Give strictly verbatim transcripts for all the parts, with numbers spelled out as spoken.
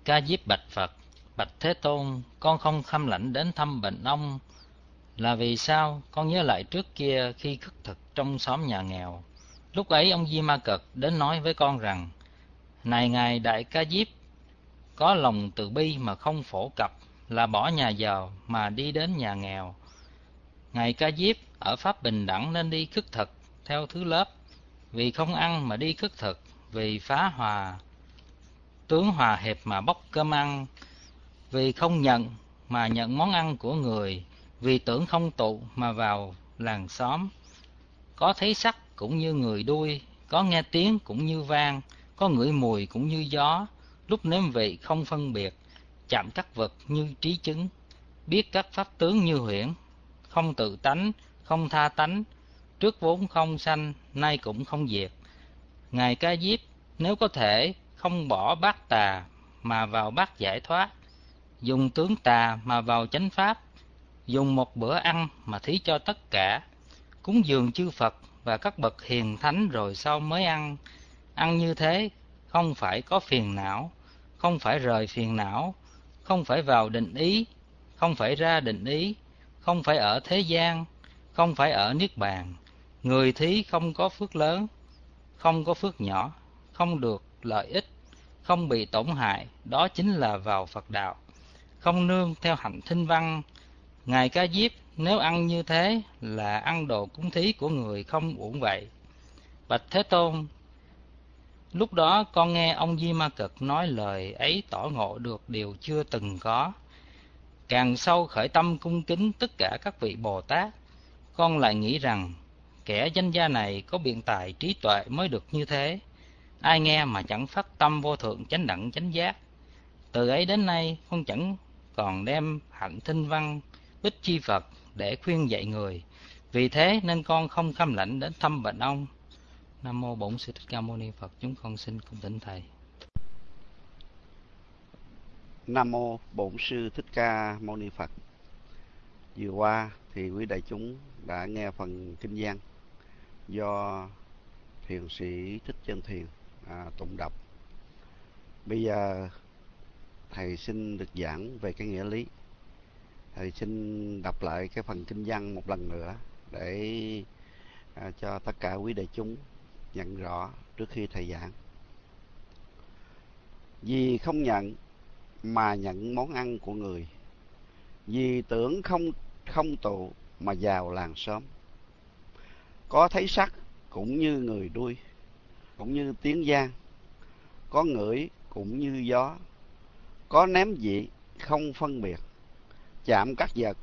Ca Diếp bạch Phật: Bạch Thế Tôn, con không kham lãnh đến thăm bệnh ông là vì sao? Con nhớ lại trước kia khi khất thực trong xóm nhà nghèo, lúc ấy ông Di Ma Cật đến nói với con rằng: Này ngài Đại Ca Diếp, có lòng từ bi mà không phổ cập, là bỏ nhà giàu mà đi đến nhà nghèo. Ngài Ca Diếp, ở pháp bình đẳng nên đi khất thực theo thứ lớp, vì không ăn mà đi khất thực, vì phá hòa tướng hòa hiệp mà bóc cơm ăn, vì không nhận mà nhận món ăn của người, vì tưởng không tụ mà vào làng xóm. Có thấy sắc cũng như người đuôi, có nghe tiếng cũng như vang, có ngửi mùi cũng như gió, lúc nếm vị không phân biệt, chạm các vật như trí chứng, biết các pháp tướng như huyễn, không tự tánh, không tha tánh, trước vốn không sanh, nay cũng không diệt. Ngài Ca Diếp, nếu có thể không bỏ bát tà mà vào bát giải thoát, dùng tướng tà mà vào chánh pháp, dùng một bữa ăn mà thí cho tất cả, cúng dường chư Phật và các bậc hiền thánh rồi sau mới ăn. Ăn như thế không phải có phiền não, không phải rời phiền não, không phải vào định ý, không phải ra định ý, không phải ở thế gian, không phải ở niết bàn. Người thí không có phước lớn, không có phước nhỏ, không được lợi ích, không bị tổn hại, đó chính là vào Phật đạo. Không nương theo hạnh thinh văn. Ngài Ca Diếp, nếu ăn như thế là ăn đồ cúng thí của người không uổng vậy. Bạch Thế Tôn, lúc đó con nghe ông Di Ma Cật nói lời ấy tỏ ngộ được điều chưa từng có. Càng sâu khởi tâm cung kính tất cả các vị Bồ Tát, con lại nghĩ rằng kẻ danh gia này có biện tài trí tuệ mới được như thế. Ai nghe mà chẳng phát tâm vô thượng chánh đẳng chánh giác. Từ ấy đến nay con chẳng còn đem hạnh thinh văn bích chi Phật để khuyên dạy người. Vì thế nên con không kham lãnh đến thăm bệnh ông. Nam mô Bổn Sư Thích Ca Mâu Ni Phật. Chúng con xin cung thỉnh thầy. Nam mô Bổn Sư Thích Ca Mâu Ni Phật. Vừa qua thì quý đại chúng đã nghe phần kinh văn do thiền sĩ Thích Chân Thiền à, tụng đọc. Bây giờ thầy xin được giảng về cái nghĩa lý. Thầy xin đọc lại cái phần kinh văn một lần nữa để à, cho tất cả quý đại chúng nhận rõ trước khi thầy giảng. Vì không nhận mà nhận món ăn của người, vì tưởng không không tụ mà vào làng xóm. Có thấy sắc cũng như người đuôi, cũng như tiếng giang, có ngửi cũng như gió, có ném vị không phân biệt, chạm các vật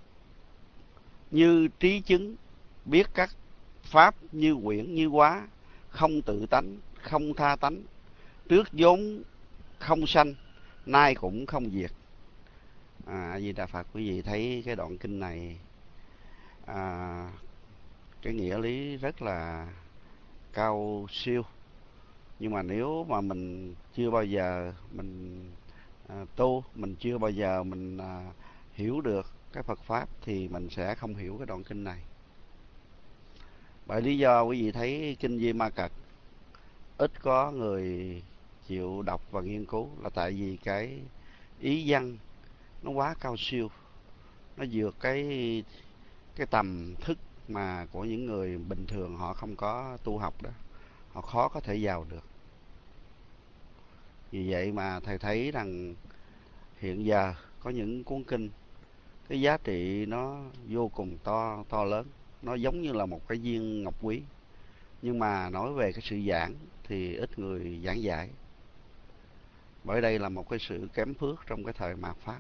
như trí chứng, biết các pháp như quyển như hóa, không tự tánh, không tha tánh, trước vốn không sanh, nay cũng không diệt. À, A Di Đà Phật. Quý vị thấy cái đoạn kinh này à, cái nghĩa lý rất là cao siêu, nhưng mà nếu mà mình chưa bao giờ mình à, tu, mình chưa bao giờ mình à, hiểu được cái Phật pháp thì mình sẽ không hiểu cái đoạn kinh này. Bởi lý do quý vị thấy kinh Di Ma Cật ít có người chịu đọc và nghiên cứu là tại vì cái ý văn nó quá cao siêu, nó vượt cái cái tầm thức mà của những người bình thường họ không có tu học đó, họ khó có thể vào được. Vì vậy mà thầy thấy rằng hiện giờ có những cuốn kinh cái giá trị nó vô cùng to to lớn, nó giống như là một cái viên ngọc quý, nhưng mà nói về cái sự giảng thì ít người giảng giải, bởi đây là một cái sự kém phước trong cái thời mạt pháp.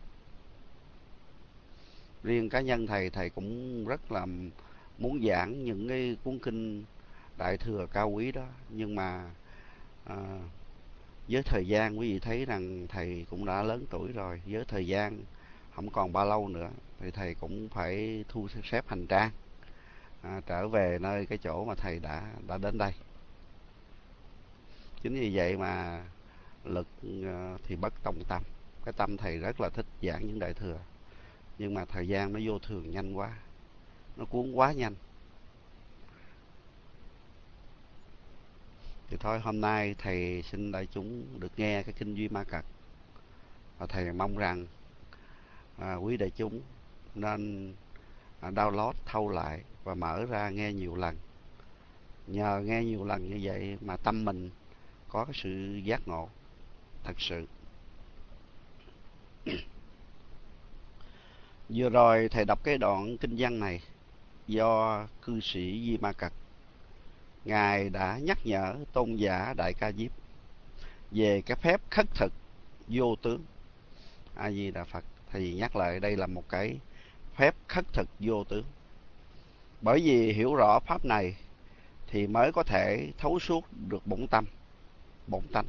Riêng cá nhân thầy, thầy cũng rất là muốn giảng những cái cuốn kinh đại thừa cao quý đó, nhưng mà à, với thời gian quý vị thấy rằng thầy cũng đã lớn tuổi rồi, với thời gian không còn bao lâu nữa thì thầy cũng phải thu xếp hành trang à, trở về nơi cái chỗ mà thầy đã đã đến đây. Chính vì vậy mà lực uh, thì bất tòng tâm. Cái tâm thầy rất là thích giảng những đại thừa, nhưng mà thời gian nó vô thường nhanh quá, nó cuốn quá nhanh. Thì thôi hôm nay thầy xin đại chúng được nghe cái kinh Duy Ma Cật Và thầy mong rằng à, quý đại chúng nên à, download thâu lại và mở ra nghe nhiều lần. Nhờ nghe nhiều lần như vậy mà tâm mình có cái sự giác ngộ thật sự. Vừa rồi thầy đọc cái đoạn kinh văn này do cư sĩ Di Ma Cật. Ngài đã nhắc nhở tôn giả Đại Ca Diếp về cái phép khất thực vô tướng. A Di Đà Phật. Thầy nhắc lại đây là một cái phép khất thực vô tướng. Bởi vì hiểu rõ pháp này thì mới có thể thấu suốt được bổn tâm, bổn tánh.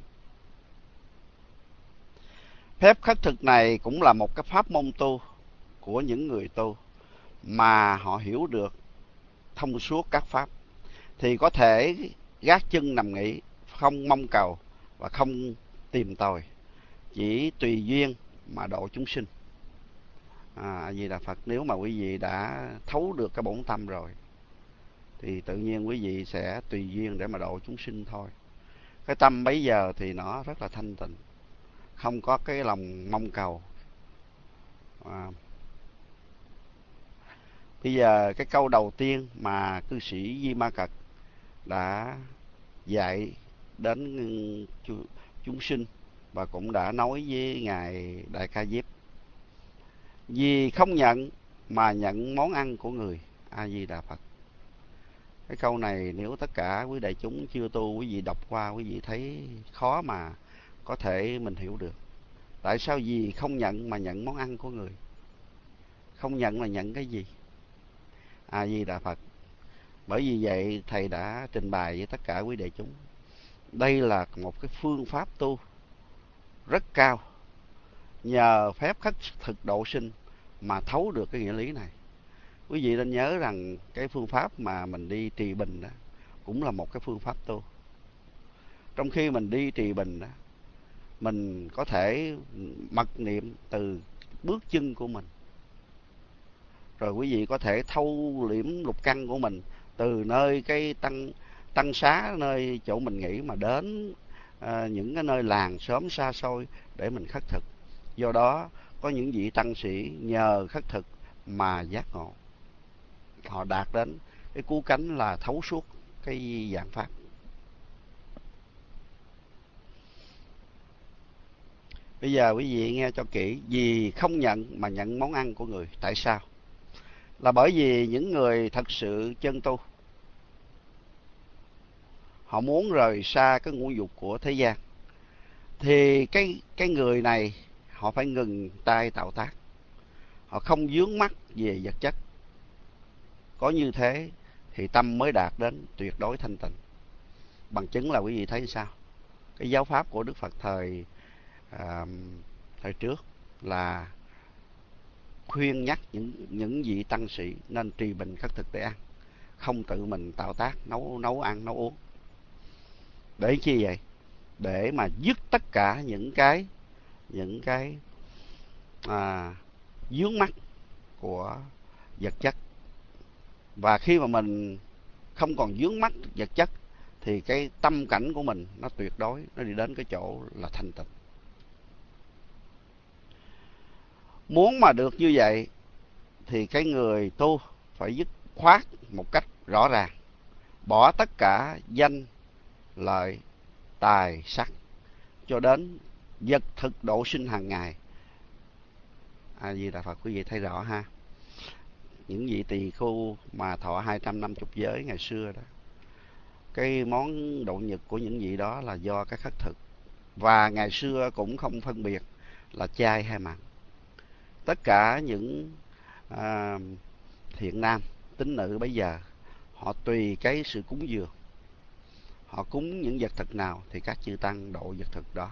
Phép khất thực này cũng là một cái pháp môn tu của những người tu mà họ hiểu được thông suốt các pháp thì có thể gác chân nằm nghỉ, không mong cầu và không tìm tòi, chỉ tùy duyên mà độ chúng sinh. À, Di Đà Phật. Nếu mà quý vị đã thấu được cái bổn tâm rồi thì tự nhiên quý vị sẽ tùy duyên để mà độ chúng sinh thôi. Cái tâm bấy giờ thì nó rất là thanh tịnh, không có cái lòng mong cầu. À, bây giờ cái câu đầu tiên mà cư sĩ Di Ma Cật đã dạy đến chúng sinh và cũng đã nói với Ngài Đại Ca Diếp: vì không nhận mà nhận món ăn của người. A Di Đà Phật. Cái câu này nếu tất cả quý đại chúng chưa tu, quý vị đọc qua quý vị thấy khó mà có thể mình hiểu được. Tại sao vì không nhận mà nhận món ăn của người? Không nhận là nhận cái gì? A Di Đà Phật. Bởi vì vậy thầy đã trình bày với tất cả quý đại chúng, đây là một cái phương pháp tu rất cao, nhờ phép khất thực độ sinh mà thấu được cái nghĩa lý này. Quý vị nên nhớ rằng cái phương pháp mà mình đi trì bình đó cũng là một cái phương pháp tu. Trong khi mình đi trì bình đó, mình có thể mật niệm từ bước chân của mình, rồi quý vị có thể thâu liễm lục căn của mình từ nơi cái tăng tăng xá, nơi chỗ mình nghỉ, mà đến à, những cái nơi làng xóm xa xôi để mình khất thực. Do đó có những vị tăng sĩ nhờ khất thực mà giác ngộ, họ đạt đến cái cứu cánh là thấu suốt cái dạng pháp. Bây giờ quý vị nghe cho kỹ. Vì không nhận mà nhận món ăn của người. Tại sao? Là bởi vì những người thật sự chân tu, họ muốn rời xa cái ngũ dục của thế gian, thì cái cái người này họ phải ngừng tay tạo tác, họ không vướng mắc về vật chất. Có như thế thì tâm mới đạt đến tuyệt đối thanh tịnh. Bằng chứng là quý vị thấy sao? Cái giáo pháp của Đức Phật thời à, thời trước là khuyên nhắc những những vị tăng sĩ nên trì bình khất thực để ăn, không tự mình tạo tác nấu nấu ăn nấu uống. Để chi vậy? Để mà dứt tất cả những cái những cái à, vướng mắc của vật chất. Và khi mà mình không còn vướng mắc vật chất thì cái tâm cảnh của mình nó tuyệt đối, nó đi đến cái chỗ là thanh tịnh. Muốn mà được như vậy thì cái người tu phải dứt khoát một cách rõ ràng, bỏ tất cả danh lợi tài sắc, cho đến vật thực độ sinh hàng ngày. A Di Đà Phật. Quý vị thấy rõ ha. Những vị tỳ khu mà thọ hai trăm năm mươi giới ngày xưa đó, cái món độ nhật của những vị đó là do cái khất thực. Và ngày xưa cũng không phân biệt là chay hay mặn. Tất cả những à, thiện nam tín nữ bây giờ, họ tùy cái sự cúng dường, họ cúng những vật thực nào thì các chư tăng độ vật thực đó.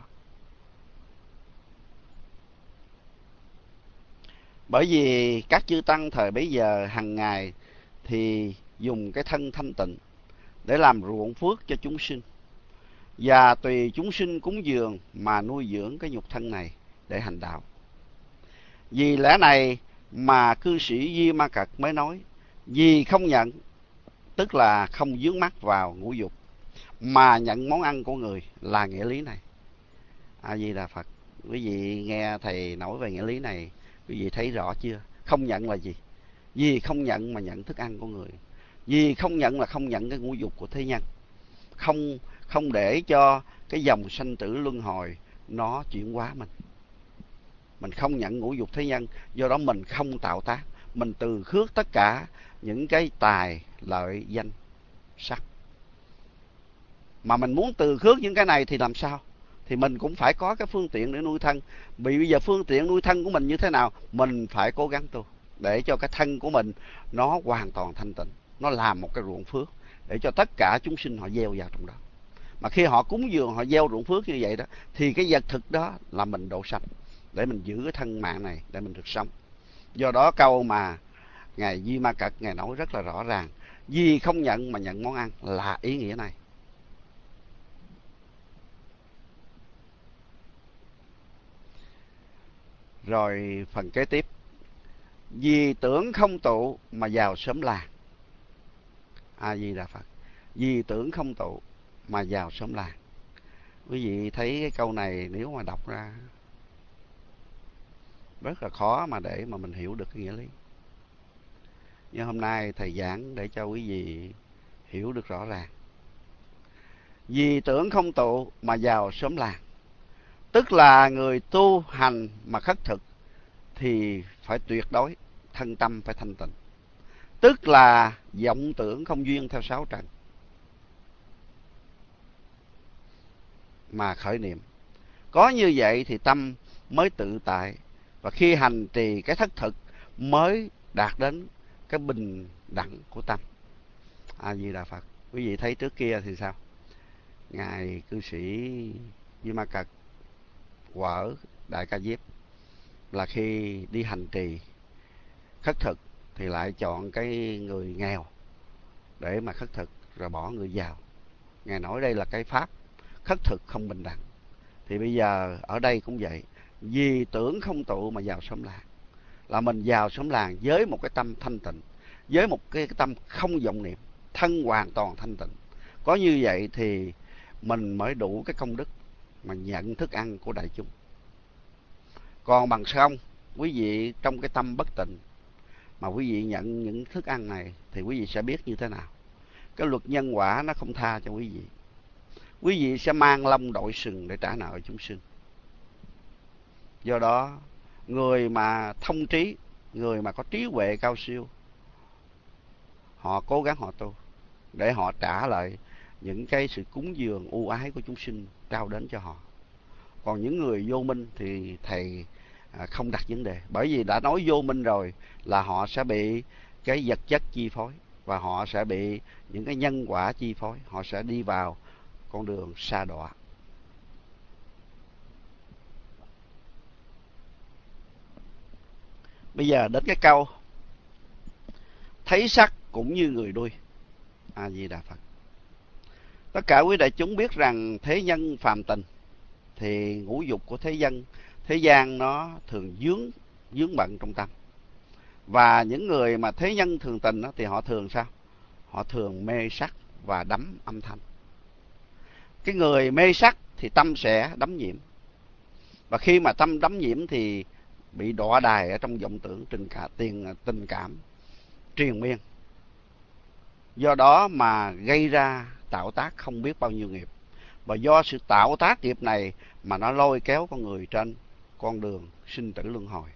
Bởi vì các chư tăng thời bấy giờ hàng ngày thì dùng cái thân thanh tịnh để làm ruộng phước cho chúng sinh, và tùy chúng sinh cúng dường mà nuôi dưỡng cái nhục thân này để hành đạo. Vì lẽ này mà cư sĩ Di Ma Cật mới nói vì không nhận, tức là không vướng mắc vào ngũ dục, mà nhận món ăn của người là nghĩa lý này. A Di Đà Phật. Quý vị nghe thầy nói về nghĩa lý này, quý vị thấy rõ chưa? Không nhận là gì? Vì không nhận mà nhận thức ăn của người. Vì không nhận là không nhận cái ngũ dục của thế nhân. Không không để cho cái dòng sanh tử luân hồi nó chuyển hóa mình. Mình không nhận ngũ dục thế nhân, do đó mình không tạo tác. Mình từ khước tất cả những cái tài, lợi, danh, sắc. Mà mình muốn từ khước những cái này thì làm sao? Thì mình cũng phải có cái phương tiện để nuôi thân. Vì bây giờ phương tiện nuôi thân của mình như thế nào? Mình phải cố gắng tu để cho cái thân của mình nó hoàn toàn thanh tịnh. Nó làm một cái ruộng phước để cho tất cả chúng sinh họ gieo vào trong đó. Mà khi họ cúng dường, họ gieo ruộng phước như vậy đó, thì cái vật thực đó là mình độ sanh để mình giữ cái thân mạng này để mình được sống. Do đó câu mà Ngài Di Ma Cật Ngài nói rất là rõ ràng, vì không nhận mà nhận món ăn là ý nghĩa này. Rồi phần kế tiếp, vì tưởng không tụ mà vào sớm làng. A Di Đà Phật. Vì tưởng không tụ mà vào sớm làng. Quý vị thấy cái câu này nếu mà đọc ra rất là khó mà để mà mình hiểu được cái nghĩa lý. Nhưng hôm nay thầy giảng để cho quý vị hiểu được rõ ràng. Vì tưởng không tụ mà vào sớm làng, tức là người tu hành mà khất thực thì phải tuyệt đối thân tâm phải thanh tịnh. Tức là vọng tưởng không duyên theo sáu trần mà khởi niệm. Có như vậy thì tâm mới tự tại, và khi hành trì cái thất thực mới đạt đến cái bình đẳng của tâm. A Di Đà Phật. Quý vị thấy trước kia thì sao? Ngài cư sĩ Di Ma Cật quở Đại Ca Diếp là khi đi hành trì khất thực thì lại chọn cái người nghèo để mà khất thực, rồi bỏ người giàu. Ngài nói đây là cái pháp khất thực không bình đẳng. Thì bây giờ ở đây cũng vậy, vì tưởng không tụ mà vào xóm làng, là mình vào xóm làng với một cái tâm thanh tịnh, với một cái, cái tâm không vọng niệm, thân hoàn toàn thanh tịnh. Có như vậy thì mình mới đủ cái công đức mà nhận thức ăn của đại chúng. Còn bằng không, quý vị trong cái tâm bất tịnh mà quý vị nhận những thức ăn này thì quý vị sẽ biết như thế nào. Cái luật nhân quả nó không tha cho quý vị. Quý vị sẽ mang lông đội sừng để trả nợ chúng sinh. Do đó, người mà thông trí, người mà có trí huệ cao siêu, họ cố gắng họ tu để họ trả lại những cái sự cúng dường ưu ái của chúng sinh trao đến cho họ. Còn những người vô minh thì thầy không đặt vấn đề, bởi vì đã nói vô minh rồi là họ sẽ bị cái vật chất chi phối, và họ sẽ bị những cái nhân quả chi phối, họ sẽ đi vào con đường sa đọa. Bây giờ đến cái câu thấy sắc cũng như người đuôi. A Di Đà Phật. Tất cả quý đại chúng biết rằng thế nhân phàm tình thì ngũ dục của thế dân thế gian nó thường dướng dướng bận trong tâm. Và những người mà thế nhân thường tình đó, thì họ thường sao? Họ thường mê sắc và đắm âm thanh. Cái người mê sắc thì tâm sẽ đắm nhiễm, và khi mà tâm đắm nhiễm thì bị đọa đài ở trong vọng tưởng tình cả tiền tình cảm triền miên. Do đó mà gây ra tạo tác không biết bao nhiêu nghiệp, và do sự tạo tác nghiệp này mà nó lôi kéo con người trên con đường sinh tử luân hồi.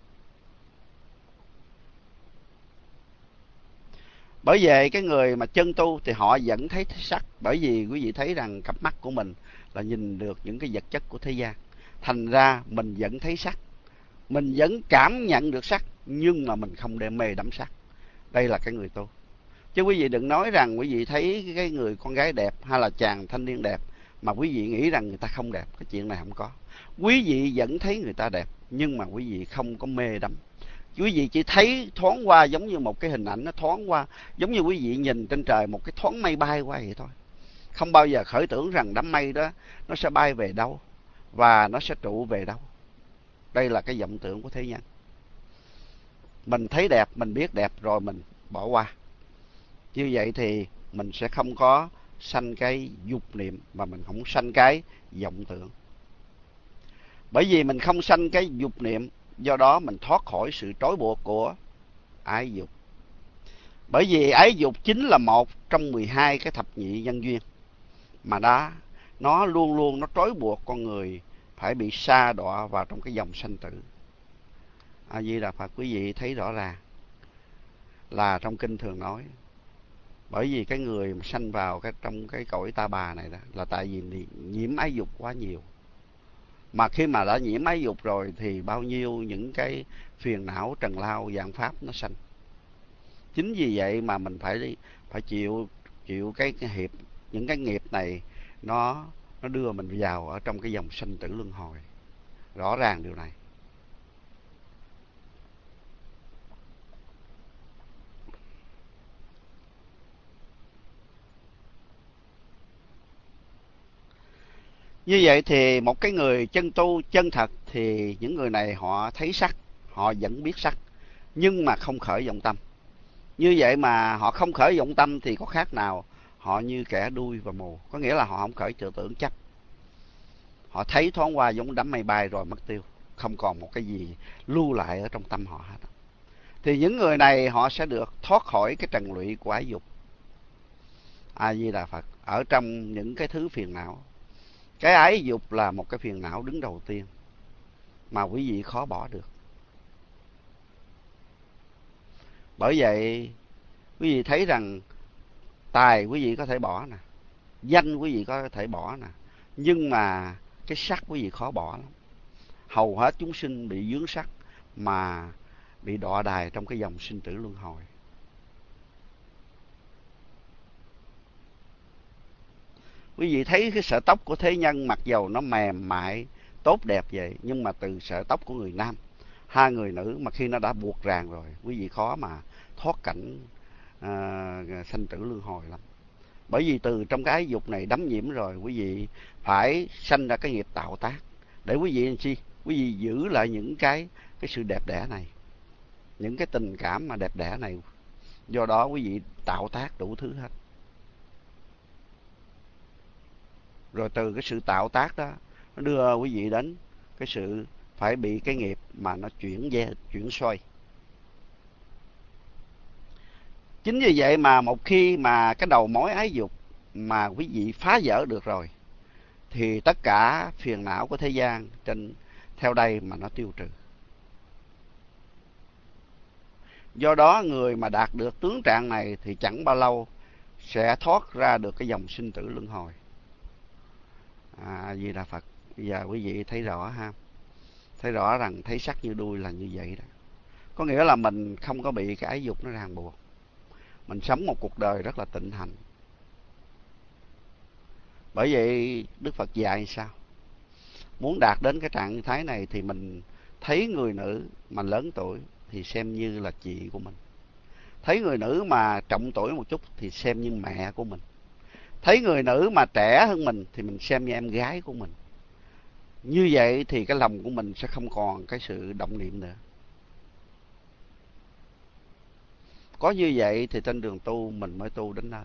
Bởi vậy cái người mà chân tu thì họ vẫn thấy sắc, bởi vì quý vị thấy rằng cặp mắt của mình là nhìn được những cái vật chất của thế gian, thành ra mình vẫn thấy sắc, mình vẫn cảm nhận được sắc, nhưng mà mình không để mê đắm sắc. Đây là cái người tu. Chứ quý vị đừng nói rằng quý vị thấy cái người con gái đẹp hay là chàng thanh niên đẹp mà quý vị nghĩ rằng người ta không đẹp. Cái chuyện này không có. Quý vị vẫn thấy người ta đẹp, nhưng mà quý vị không có mê đắm. Quý vị chỉ thấy thoáng qua giống như một cái hình ảnh nó thoáng qua, giống như quý vị nhìn trên trời một cái thoáng mây bay qua vậy thôi. Không bao giờ khởi tưởng rằng đám mây đó nó sẽ bay về đâu và nó sẽ trụ về đâu. Đây là cái vọng tưởng của thế nhân. Mình thấy đẹp, mình biết đẹp rồi mình bỏ qua. Như vậy thì mình sẽ không có sanh cái dục niệm, mà mình không sanh cái vọng tưởng. Bởi vì mình không sanh cái dục niệm, do đó mình thoát khỏi sự trói buộc của ái dục. Bởi vì ái dục chính là một trong mười hai cái thập nhị nhân duyên mà đã nó luôn luôn nó trói buộc con người phải bị sa đọa vào trong cái dòng sanh tử. A Di Đà Phật. Quý vị thấy rõ ràng là trong kinh thường nói, bởi vì cái người mà sanh vào cái trong cái cõi ta bà này đó là tại vì nhiễm ái dục quá nhiều. Mà khi mà đã nhiễm ái dục rồi thì bao nhiêu những cái phiền não trần lao vạn pháp nó sanh. Chính vì vậy mà mình phải phải chịu chịu cái, cái hiệp những cái nghiệp này, nó nó đưa mình vào ở trong cái dòng sanh tử luân hồi. Rõ ràng điều này. Như vậy thì một cái người chân tu chân thật thì những người này họ thấy sắc, họ vẫn biết sắc, nhưng mà không khởi vọng tâm. Như vậy mà họ không khởi vọng tâm thì có khác nào họ như kẻ đuôi và mù. Có nghĩa là họ không khởi trừ tưởng chấp. Họ thấy thoáng qua giống đám mây bay rồi mất tiêu, không còn một cái gì lưu lại ở trong tâm họ hết. Thì những người này họ sẽ được thoát khỏi cái trần lụy của ái dục. A Di Đà Phật. Ở trong những cái thứ phiền não, cái ái dục là một cái phiền não đứng đầu tiên mà quý vị khó bỏ được. Bởi vậy quý vị thấy rằng tài quý vị có thể bỏ nè, danh quý vị có thể bỏ nè, nhưng mà cái sắc quý vị khó bỏ lắm. Hầu hết chúng sinh bị vướng sắc mà bị đọa đày trong cái dòng sinh tử luân hồi. Quý vị thấy cái sợi tóc của thế nhân mặc dầu nó mềm mại tốt đẹp vậy, nhưng mà từ sợi tóc của người nam, hai người nữ mà khi nó đã buộc ràng rồi, quý vị khó mà thoát cảnh à, sanh tử luân hồi lắm. Bởi vì từ trong cái ái dục này đắm nhiễm rồi, quý vị phải sanh ra cái nghiệp tạo tác để quý vị làm chi? Quý vị giữ lại những cái cái sự đẹp đẽ này, những cái tình cảm mà đẹp đẽ này. Do đó quý vị tạo tác đủ thứ hết. Rồi từ cái sự tạo tác đó, nó đưa quý vị đến cái sự phải bị cái nghiệp mà nó chuyển về, chuyển xoay. Chính vì vậy mà một khi mà cái đầu mối ái dục mà quý vị phá vỡ được rồi, thì tất cả phiền não của thế gian trên theo đây mà nó tiêu trừ. Do đó người mà đạt được tướng trạng này thì chẳng bao lâu sẽ thoát ra được cái dòng sinh tử luân hồi. À, Di Đà Phật. Bây giờ quý vị thấy rõ ha, thấy rõ rằng thấy sắc như đuôi là như vậy đó. Có nghĩa là mình không có bị cái ái dục nó ràng buộc, mình sống một cuộc đời rất là tịnh hành. Bởi vậy Đức Phật dạy sao? Muốn đạt đến cái trạng thái này thì mình thấy người nữ mà lớn tuổi thì xem như là chị của mình, thấy người nữ mà trọng tuổi một chút thì xem như mẹ của mình, thấy người nữ mà trẻ hơn mình thì mình xem như em gái của mình. Như vậy thì cái lòng của mình sẽ không còn cái sự động niệm nữa. Có như vậy thì trên đường tu mình mới tu đến nơi.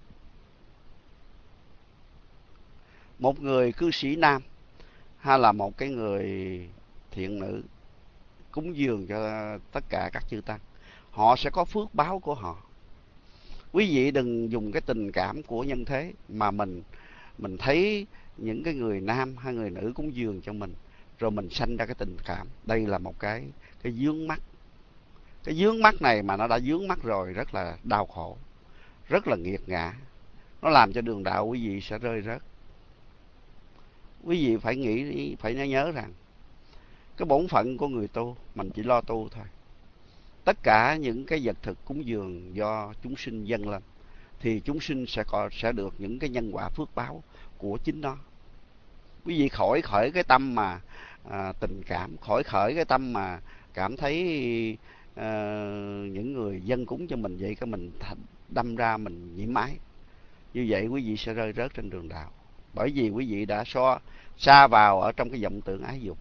Một người cư sĩ nam hay là một cái người thiện nữ cúng dường cho tất cả các chư tăng, họ sẽ có phước báo của họ. Quý vị đừng dùng cái tình cảm của nhân thế mà mình mình thấy những cái người nam hay người nữ cúng dường cho mình rồi mình sanh ra cái tình cảm. Đây là một cái cái vướng mắc. Cái vướng mắc này mà nó đã vướng mắc rồi rất là đau khổ, rất là nghiệt ngã. Nó làm cho đường đạo quý vị sẽ rơi rớt. Quý vị phải nghĩ, phải nhớ rằng cái bổn phận của người tu mình chỉ lo tu thôi. Tất cả những cái vật thực cúng dường do chúng sinh dâng lên thì chúng sinh sẽ có, sẽ được những cái nhân quả phước báo của chính nó. Quý vị khỏi khởi cái tâm mà à, tình cảm, khỏi khởi cái tâm mà cảm thấy à, những người dâng cúng cho mình vậy cái mình đâm ra mình nhiễm ái. Như vậy quý vị sẽ rơi rớt trên đường đạo. Bởi vì quý vị đã so xa vào ở trong cái vọng tưởng ái dục.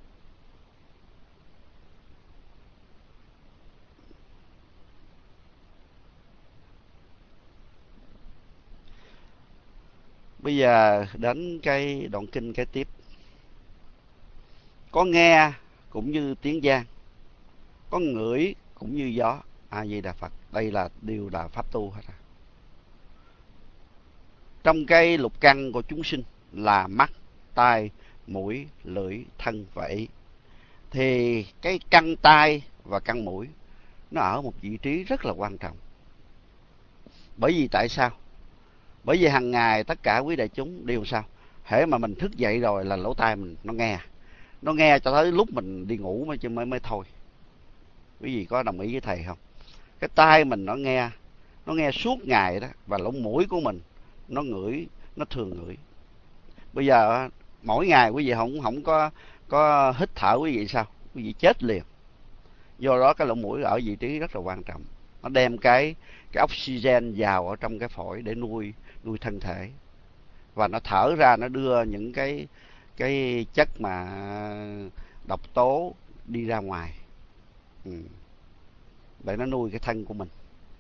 Bây giờ đến cái đoạn kinh kế tiếp. có nghe cũng như tiếng giang, có ngửi cũng như gió. A Di Đà Phật. Đây là điều là pháp tu hết. Trong cái lục căn của chúng sinh là mắt, tai, mũi, lưỡi, thân và ý. Thì cái căn tai và căn mũi nó ở một vị trí rất là quan trọng. Bởi vì tại sao? Bởi vì hàng ngày tất cả quý đại chúng đều sao? Hễ mà mình thức dậy rồi là lỗ tai mình nó nghe. Nó nghe cho tới lúc mình đi ngủ mới mới mới thôi. Quý vị có đồng ý với thầy không? Cái tai mình nó nghe, nó nghe suốt ngày đó, và lỗ mũi của mình nó ngửi, nó thường ngửi. Bây giờ mỗi ngày quý vị không không có có hít thở, quý vị sao? Quý vị chết liền. Do đó cái lỗ mũi ở vị trí rất là quan trọng. Nó đem cái cái oxygen vào ở trong cái phổi để nuôi nuôi thân thể, và nó thở ra, nó đưa những cái cái chất mà độc tố đi ra ngoài, ừ, để nó nuôi cái thân của mình.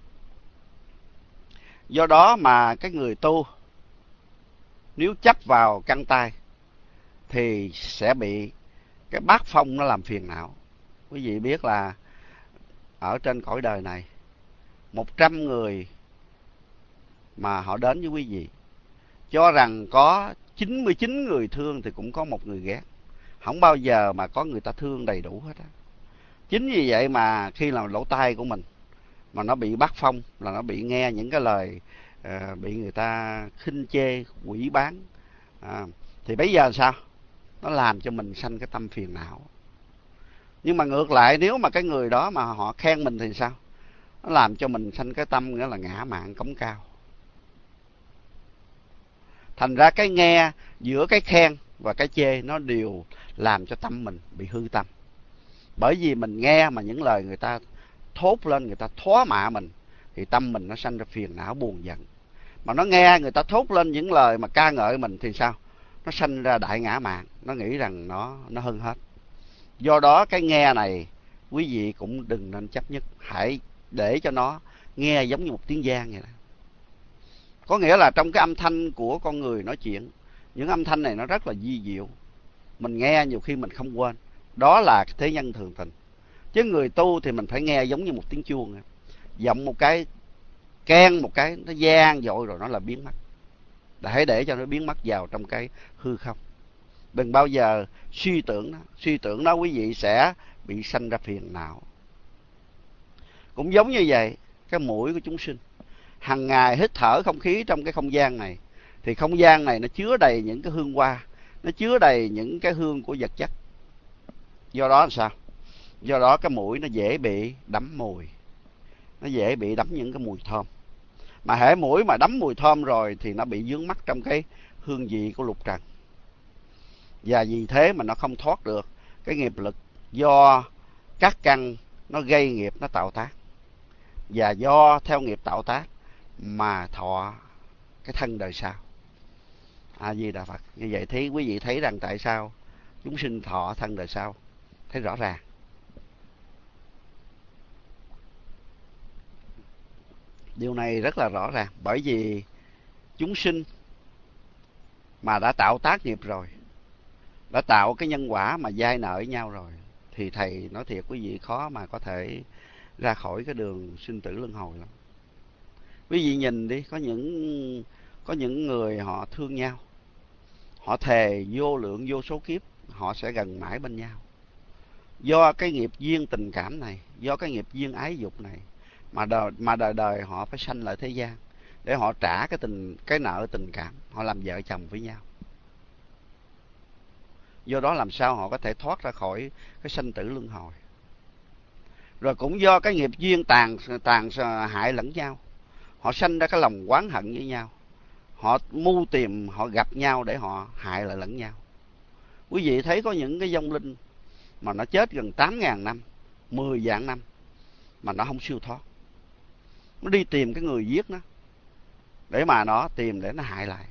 Do đó mà cái người tu nếu chấp vào căn tai thì sẽ bị cái bát phong nó làm phiền não. Quý vị biết là ở trên cõi đời này, một trăm người mà họ đến với quý vị, cho rằng có chín mươi chín người thương thì cũng có một người ghét. Không bao giờ mà có người ta thương đầy đủ hết á. Chính vì vậy mà khi làm lỗ tai của mình mà nó bị bắt phong, là nó bị nghe những cái lời à, bị người ta khinh chê, quỷ bán, à, thì bây giờ sao? Nó làm cho mình sanh cái tâm phiền não. Nhưng mà ngược lại, nếu mà cái người đó mà họ khen mình thì sao? Nó làm cho mình sanh cái tâm nghĩa là ngã mạn cống cao. Thành ra cái nghe giữa cái khen và cái chê nó đều làm cho tâm mình bị hư tâm. Bởi vì mình nghe mà những lời người ta thốt lên, người ta thóa mạ mình, thì tâm mình nó sanh ra phiền não buồn giận. Mà nó nghe người ta thốt lên những lời mà ca ngợi mình thì sao? Nó sanh ra đại ngã mạn, nó nghĩ rằng nó nó hơn hết. Do đó cái nghe này quý vị cũng đừng nên chấp nhất, hãy để cho nó nghe giống như một tiếng giang vậy đó. Có nghĩa là trong cái âm thanh của con người nói chuyện, những âm thanh này nó rất là vi diệu, mình nghe nhiều khi mình không quên. Đó là thế nhân thường tình. Chứ người tu thì mình phải nghe giống như một tiếng chuông, giọng một cái, keng một cái, nó vang dội rồi nó là biến mất. Hãy để cho nó biến mất vào trong cái hư không. Đừng bao giờ suy tưởng nó. Suy tưởng nó quý vị sẽ bị sanh ra phiền não. Cũng giống như vậy, cái mũi của chúng sinh hằng ngày hít thở không khí trong cái không gian này, thì không gian này nó chứa đầy những cái hương hoa, nó chứa đầy những cái hương của vật chất. Do đó là sao? Do đó cái mũi nó dễ bị đắm mùi, nó dễ bị đắm những cái mùi thơm. Mà hễ mũi mà đắm mùi thơm rồi thì nó bị vướng mắc trong cái hương vị của lục trần. Và vì thế mà nó không thoát được cái nghiệp lực do các căn nó gây nghiệp, nó tạo tác. Và do theo nghiệp tạo tác mà thọ cái thân đời sau. A Di Đà Phật. Như vậy thì quý vị thấy rằng tại sao chúng sinh thọ thân đời sau, thấy rõ ràng. Điều này rất là rõ ràng, bởi vì chúng sinh mà đã tạo tác nghiệp rồi, đã tạo cái nhân quả mà dai nợ với nhau rồi, thì thầy nói thiệt quý vị khó mà có thể ra khỏi cái đường sinh tử luân hồi lắm. Quý vị nhìn đi, có những có những người họ thương nhau, họ thề vô lượng vô số kiếp họ sẽ gần mãi bên nhau. Do cái nghiệp duyên tình cảm này, do cái nghiệp duyên ái dục này mà đời mà đời đời họ phải sanh lại thế gian để họ trả cái tình cái nợ tình cảm, họ làm vợ chồng với nhau. Do đó làm sao họ có thể thoát ra khỏi cái sanh tử luân hồi. Rồi cũng do cái nghiệp duyên tàn tàn hại lẫn nhau, họ sanh ra cái lòng oán hận với nhau, họ mưu tìm, họ gặp nhau để họ hại lại lẫn nhau. Quý vị thấy có những cái vong linh mà nó chết gần tám ngàn năm, mười vạn năm mà nó không siêu thoát. Nó đi tìm cái người giết nó, để mà nó tìm để nó hại lại.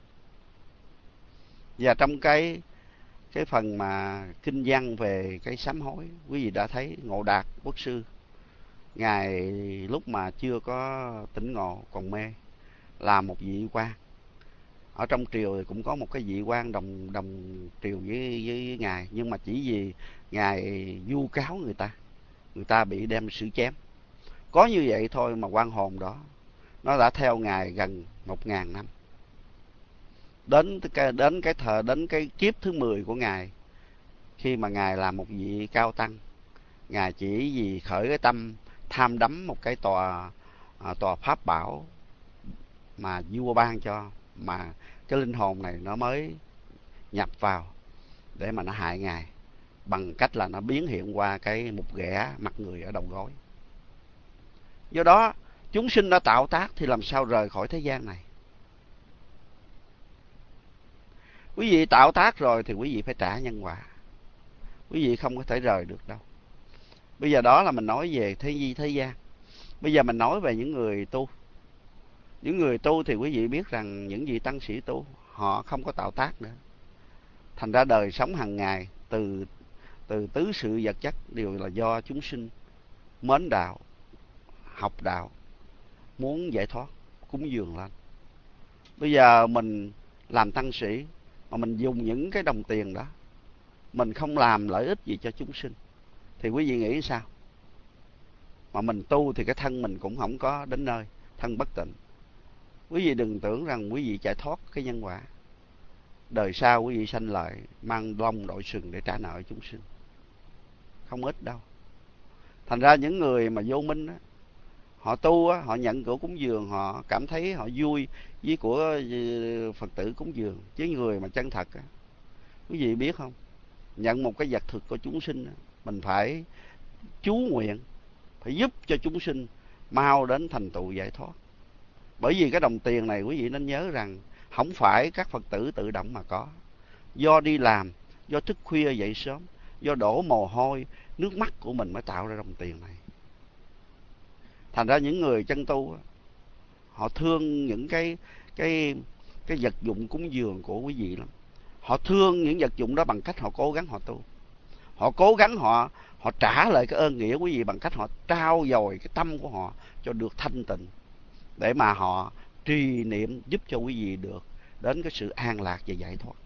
Và trong cái cái phần mà kinh văn về cái sám hối, quý vị đã thấy Ngộ Đạt Quốc sư, ngài lúc mà chưa có tỉnh ngộ còn mê, là một vị quan, ở trong triều thì cũng có một cái vị quan đồng đồng triều với, với, với ngài, nhưng mà chỉ vì ngài vu cáo người ta, người ta bị đem xử chém. Có như vậy thôi mà quan hồn đó nó đã theo ngài gần một ngàn năm. Đến cái đến cái thời đến cái kiếp thứ mười của ngài, khi mà ngài là một vị cao tăng, ngài chỉ vì khởi cái tâm tham đắm một cái tòa à, tòa pháp bảo mà vua ban cho, mà cái linh hồn này nó mới nhập vào để mà nó hại ngài, bằng cách là nó biến hiện qua cái một ghẻ mặt người ở đầu gối. Do đó chúng sinh đã tạo tác thì làm sao rời khỏi thế gian này. Quý vị tạo tác rồi thì quý vị phải trả nhân quả, quý vị không có thể rời được đâu. Bây giờ đó là mình nói về thế di thế gian. Bây giờ mình nói về những người tu. Những người tu thì quý vị biết rằng những vị tăng sĩ tu họ không có tạo tác nữa. Thành ra đời sống hàng ngày từ từ tứ sự vật chất đều là do chúng sinh mến đạo, học đạo, muốn giải thoát, cúng dường lên. Bây giờ mình làm tăng sĩ mà mình dùng những cái đồng tiền đó, mình không làm lợi ích gì cho chúng sinh, thì quý vị nghĩ sao? Mà mình tu thì cái thân mình cũng không có đến nơi, thân bất tịnh. Quý vị đừng tưởng rằng quý vị giải thoát cái nhân quả. Đời sau quý vị sanh lại mang lông đội sừng để trả nợ chúng sinh, không ít đâu. Thành ra những người mà vô minh á, họ tu á, họ nhận của cúng dường, họ cảm thấy họ vui với của Phật tử cúng dường. Chứ người mà chân thật á, quý vị biết không, nhận một cái vật thực của chúng sinh á, mình phải chú nguyện, phải giúp cho chúng sinh mau đến thành tựu giải thoát. Bởi vì cái đồng tiền này quý vị nên nhớ rằng không phải các Phật tử tự động mà có. Do đi làm, do thức khuya dậy sớm, do đổ mồ hôi, nước mắt của mình mới tạo ra đồng tiền này. Thành ra những người chân tu họ thương những cái cái cái vật dụng cúng dường của quý vị lắm. Họ thương những vật dụng đó bằng cách họ cố gắng họ tu. Họ cố gắng họ họ trả lại cái ơn nghĩa quý vị bằng cách họ trao dồi cái tâm của họ cho được thanh tịnh, để mà họ trì niệm giúp cho quý vị được đến cái sự an lạc và giải thoát.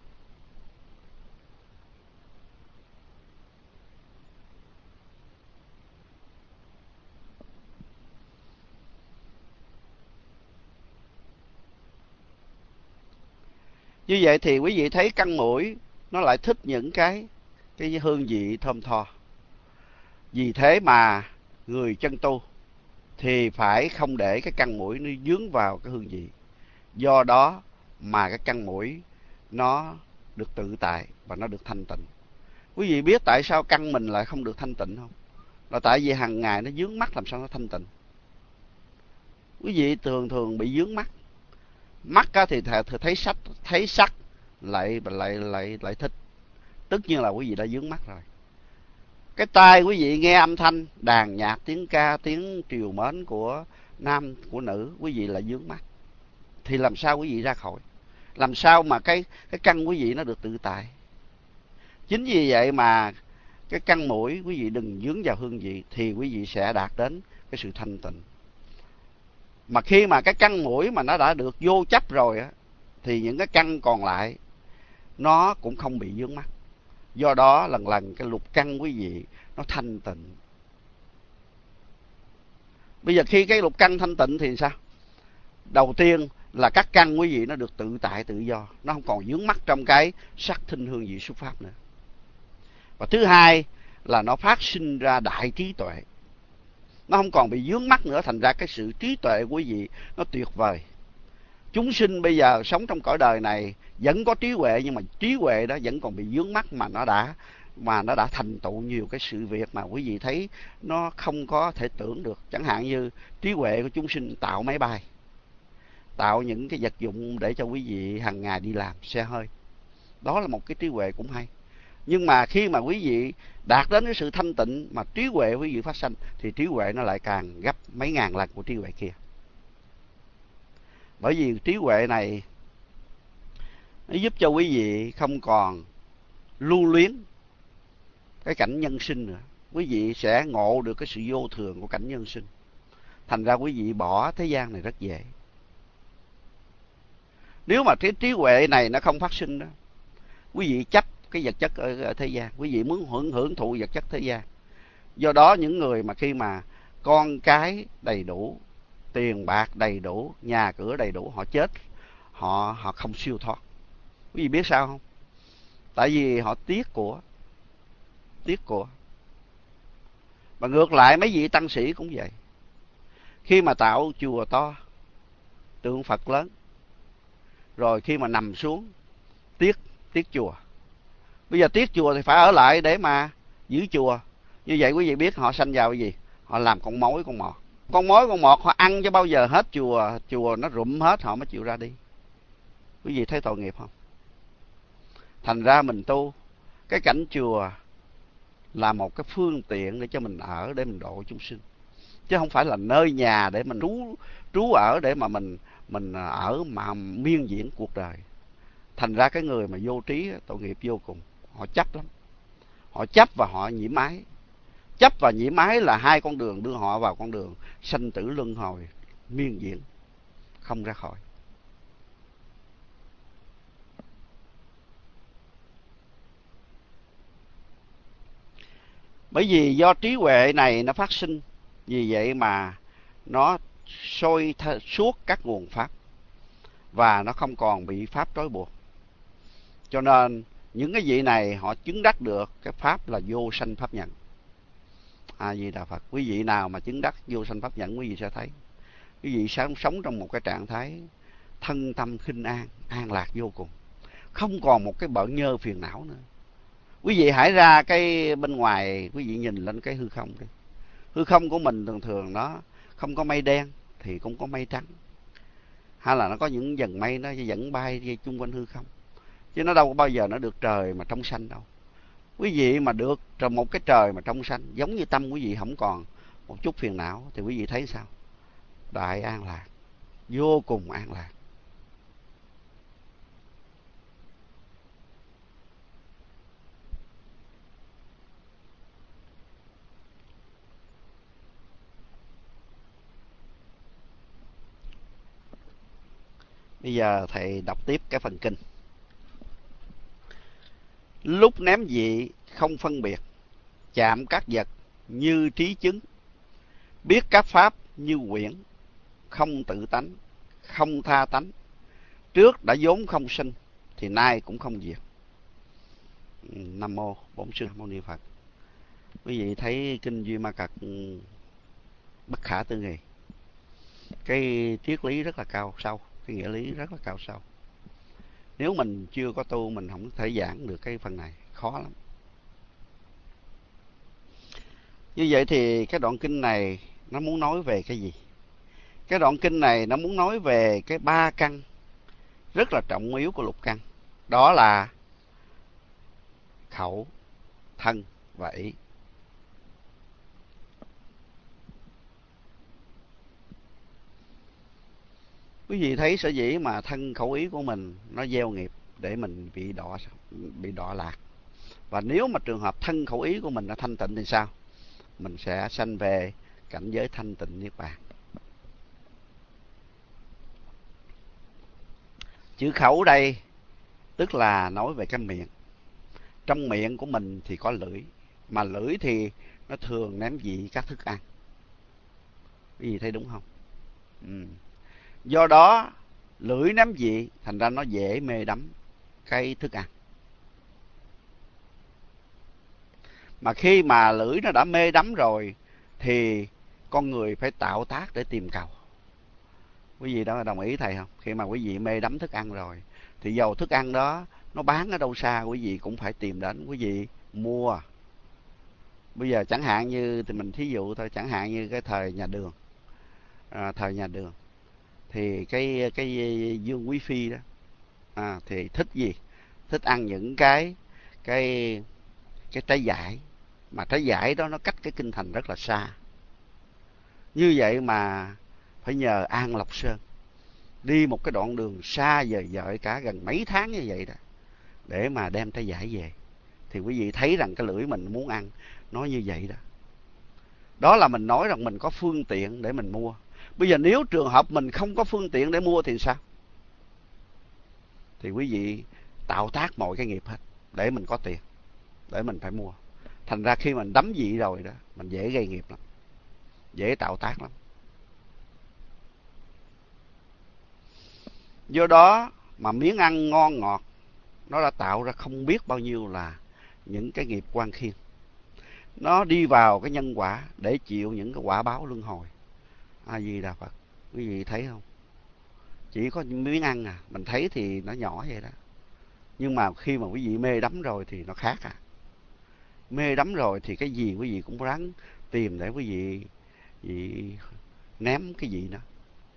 Như vậy thì quý vị thấy căn mũi nó lại thích những cái cái hương vị thơm tho. Vì thế mà người chân tu thì phải không để cái căn mũi nó dướng vào cái hương vị. Do đó mà cái căn mũi nó được tự tại và nó được thanh tịnh. Quý vị biết tại sao căn mình lại không được thanh tịnh không? Là tại vì hàng ngày nó dướng mắt, làm sao nó thanh tịnh. Quý vị thường thường bị dướng mắt. Mắt thì thấy sắc, thấy sắc lại lại lại lại thích. Tất nhiên là quý vị đã dướng mắt rồi. Cái tai quý vị nghe âm thanh đàn nhạc, tiếng ca, tiếng triều mến của nam của nữ, quý vị lại dướng mắt. Thì làm sao quý vị ra khỏi? Làm sao mà cái cái căn quý vị nó được tự tại? Chính vì vậy mà cái căn mũi quý vị đừng dướng vào hương vị, thì quý vị sẽ đạt đến cái sự thanh tịnh. Mà khi mà cái căn mũi mà nó đã được vô chấp rồi á, thì những cái căn còn lại nó cũng không bị vướng mắc. Do đó lần lần cái lục căn quý vị nó thanh tịnh. Bây giờ khi cái lục căn thanh tịnh thì sao? Đầu tiên là các căn quý vị nó được tự tại tự do, nó không còn vướng mắc trong cái sắc thinh hương vị xuất pháp nữa. Và thứ hai là nó phát sinh ra đại trí tuệ, nó không còn bị vướng mắc nữa. Thành ra cái sự trí tuệ của quý vị nó tuyệt vời. Chúng sinh bây giờ sống trong cõi đời này vẫn có trí huệ, nhưng mà trí huệ đó vẫn còn bị vướng mắc, mà nó đã mà nó đã thành tựu nhiều cái sự việc mà quý vị thấy nó không có thể tưởng được. Chẳng hạn như trí huệ của chúng sinh tạo máy bay, tạo những cái vật dụng để cho quý vị hàng ngày đi làm, xe hơi. Đó là một cái trí huệ cũng hay. Nhưng mà khi mà quý vị đạt đến cái sự thanh tịnh mà trí huệ quý vị phát sinh, thì trí huệ nó lại càng gấp mấy ngàn lần của trí huệ kia. Bởi vì trí huệ này nó giúp cho quý vị không còn lưu luyến cái cảnh nhân sinh nữa. Quý vị sẽ ngộ được cái sự vô thường của cảnh nhân sinh. Thành ra quý vị bỏ thế gian này rất dễ. Nếu mà cái trí huệ này nó không phát sinh đó, quý vị chấp cái vật chất ở, ở thế gian, quý vị muốn hưởng hưởng thụ vật chất thế gian. Do đó những người mà khi mà con cái đầy đủ, tiền bạc đầy đủ, nhà cửa đầy đủ, họ chết, họ họ không siêu thoát. Quý vị biết sao không? Tại vì họ tiếc của, tiếc của. Và ngược lại mấy vị tăng sĩ cũng vậy. Khi mà tạo chùa to, tượng Phật lớn, rồi khi mà nằm xuống, tiếc, tiếc chùa. Bây giờ tiếc chùa thì phải ở lại để mà giữ chùa. Như vậy quý vị biết họ sanh vào cái gì? Họ làm con mối, con mọt. Con mối, con mọt họ ăn cho bao giờ hết chùa, chùa nó rụm hết họ mới chịu ra đi. Quý vị thấy tội nghiệp không? Thành ra mình tu, cái cảnh chùa là một cái phương tiện để cho mình ở, để mình độ chúng sinh. Chứ không phải là nơi nhà để mình trú trú ở, để mà mình mình ở mà miên diễn cuộc đời. Thành ra cái người mà vô trí, tội nghiệp vô cùng. Họ chấp lắm. Họ chấp và họ nhiễm ái. Chấp và nhiễm ái là hai con đường đưa họ vào con đường sanh tử luân hồi, miên diễn, không ra khỏi. Bởi vì do trí huệ này nó phát sinh, vì vậy mà nó soi suốt các nguồn pháp và nó không còn bị pháp trói buộc. Cho nên những cái vị này họ chứng đắc được cái pháp là vô sanh pháp nhận. A Di Đà Phật. Quý vị nào mà chứng đắc vô sanh pháp nhận, quý vị sẽ thấy quý vị sống sống trong một cái trạng thái thân tâm khinh an, an lạc vô cùng, không còn một cái bận nhơ phiền não nữa. Quý vị hãy ra cái bên ngoài, quý vị nhìn lên cái hư không đi. Hư không của mình thường thường nó không có mây đen thì cũng có mây trắng, hay là nó có những dần mây nó dẫn bay chung quanh hư không, chứ nó đâu có bao giờ nó được trời mà trong xanh đâu. Quý vị mà được một cái trời mà trong xanh, giống như tâm quý vị không còn một chút phiền não, thì quý vị thấy sao? Đại an lạc, vô cùng an lạc. Bây giờ thầy đọc tiếp cái phần kinh. Lúc ném dị không phân biệt, chạm các vật như trí chứng, biết các pháp như quyển, không tự tánh, không tha tánh, trước đã vốn không sinh thì nay cũng không diệt. Nam mô Bổn Sư Mâu Ni Phật. Quý vị thấy kinh Duy Ma Cật bất khả tư nghị, cái triết lý rất là cao sâu, cái nghĩa lý rất là cao sâu. Nếu mình chưa có tu, mình không thể giảng được cái phần này, khó lắm. Như vậy thì cái đoạn kinh này nó muốn nói về cái gì? Cái đoạn kinh này nó muốn nói về cái ba căn rất là trọng yếu của lục căn. Đó là khẩu, thân và ý. Quý vị thấy sở dĩ mà thân khẩu ý của mình nó gieo nghiệp để mình bị đọa, bị đọa lạc. Và nếu mà trường hợp thân khẩu ý của mình nó thanh tịnh thì sao? Mình sẽ sanh về cảnh giới thanh tịnh niết bàn. Chữ khẩu đây tức là nói về cái miệng. Trong miệng của mình thì có lưỡi, mà lưỡi thì nó thường ném dị các thức ăn. Quý vị thấy đúng không? Ừ. Do đó lưỡi ném dị, thành ra nó dễ mê đắm cái thức ăn. Mà khi mà lưỡi nó đã mê đắm rồi thì con người phải tạo tác để tìm cầu. Quý vị đó đồng ý thầy không? Khi mà quý vị mê đắm thức ăn rồi thì dầu thức ăn đó nó bán ở đâu xa, quý vị cũng phải tìm đến, quý vị mua. Bây giờ chẳng hạn như thì mình thí dụ thôi, chẳng hạn như cái thời nhà Đường, à, thời nhà Đường thì cái cái Dương Quý Phi đó à, thì thích gì? Thích ăn những cái cái cái trái vải, mà trái vải đó nó cách cái kinh thành rất là xa. Như vậy mà phải nhờ An Lộc Sơn đi một cái đoạn đường xa vời vợi cả gần mấy tháng như vậy đó để mà đem trái vải về. Thì quý vị thấy rằng cái lưỡi mình muốn ăn nó như vậy đó. Đó là mình nói rằng mình có phương tiện để mình mua. Bây giờ nếu trường hợp mình không có phương tiện để mua thì sao? thì quý vị tạo tác mọi cái nghiệp hết để mình có tiền, để mình phải mua. Thành ra khi mình đắm vị rồi đó, mình dễ gây nghiệp lắm, dễ tạo tác lắm. Do đó mà miếng ăn ngon ngọt nó đã tạo ra không biết bao nhiêu là những cái nghiệp quan khiên. Nó đi vào cái nhân quả để chịu những cái quả báo luân hồi. A Di Đà Phật. Quý vị thấy không? Chỉ có những miếng ăn à, mình thấy thì nó nhỏ vậy đó. Nhưng mà khi mà quý vị mê đắm rồi thì nó khác à. Mê đắm rồi thì cái gì quý vị cũng ráng tìm để quý vị, vị ném cái gì đó.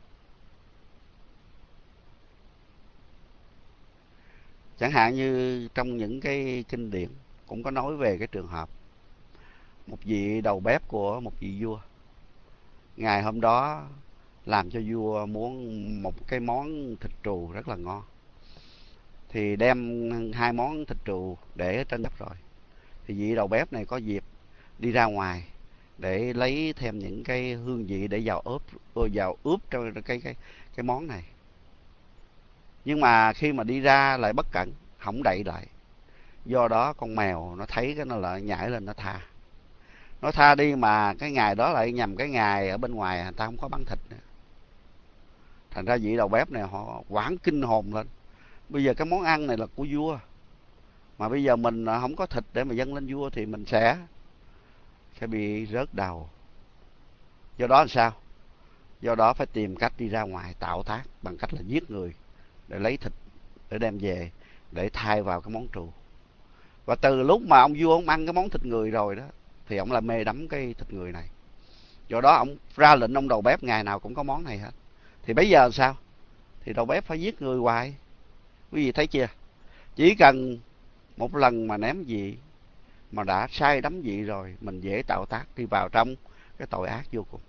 Chẳng hạn như trong những cái kinh điển cũng có nói về cái trường hợp một vị đầu bếp của một vị vua. Ngày hôm đó làm cho vua muốn một cái món thịt trù rất là ngon. Thì đem hai món thịt trù để ở trên bếp rồi. Thì vị đầu bếp này có dịp đi ra ngoài để lấy thêm những cái hương vị để vào ướp vào ướp trong cái cái cái món này. Nhưng mà khi mà đi ra lại bất cẩn, không đậy lại. Do đó con mèo nó thấy cái nó lại nhảy lên nó tha. Nó tha đi mà cái ngày đó lại nhằm cái ngày ở bên ngoài người ta không có bán thịt nữa. Thành ra vị đầu bếp này họ hoảng kinh hồn lên. Bây giờ cái món ăn này là của vua, mà bây giờ mình không có thịt để mà dâng lên vua thì mình sẽ sẽ bị rớt đầu. Do đó làm sao? Do đó phải tìm cách đi ra ngoài tạo tác bằng cách là giết người để lấy thịt để đem về để thay vào cái món trù. Và từ lúc mà ông vua ông ăn cái món thịt người rồi đó thì ông là mê đắm cái thịt người này. Do đó ông ra lệnh ông đầu bếp ngày nào cũng có món này hết. Thì bây giờ làm sao? Thì đầu bếp phải giết người hoài. Quý vị thấy chưa? Chỉ cần một lần mà ném vị mà đã sai đắm vị rồi, mình dễ tạo tác đi vào trong cái tội ác vô cùng.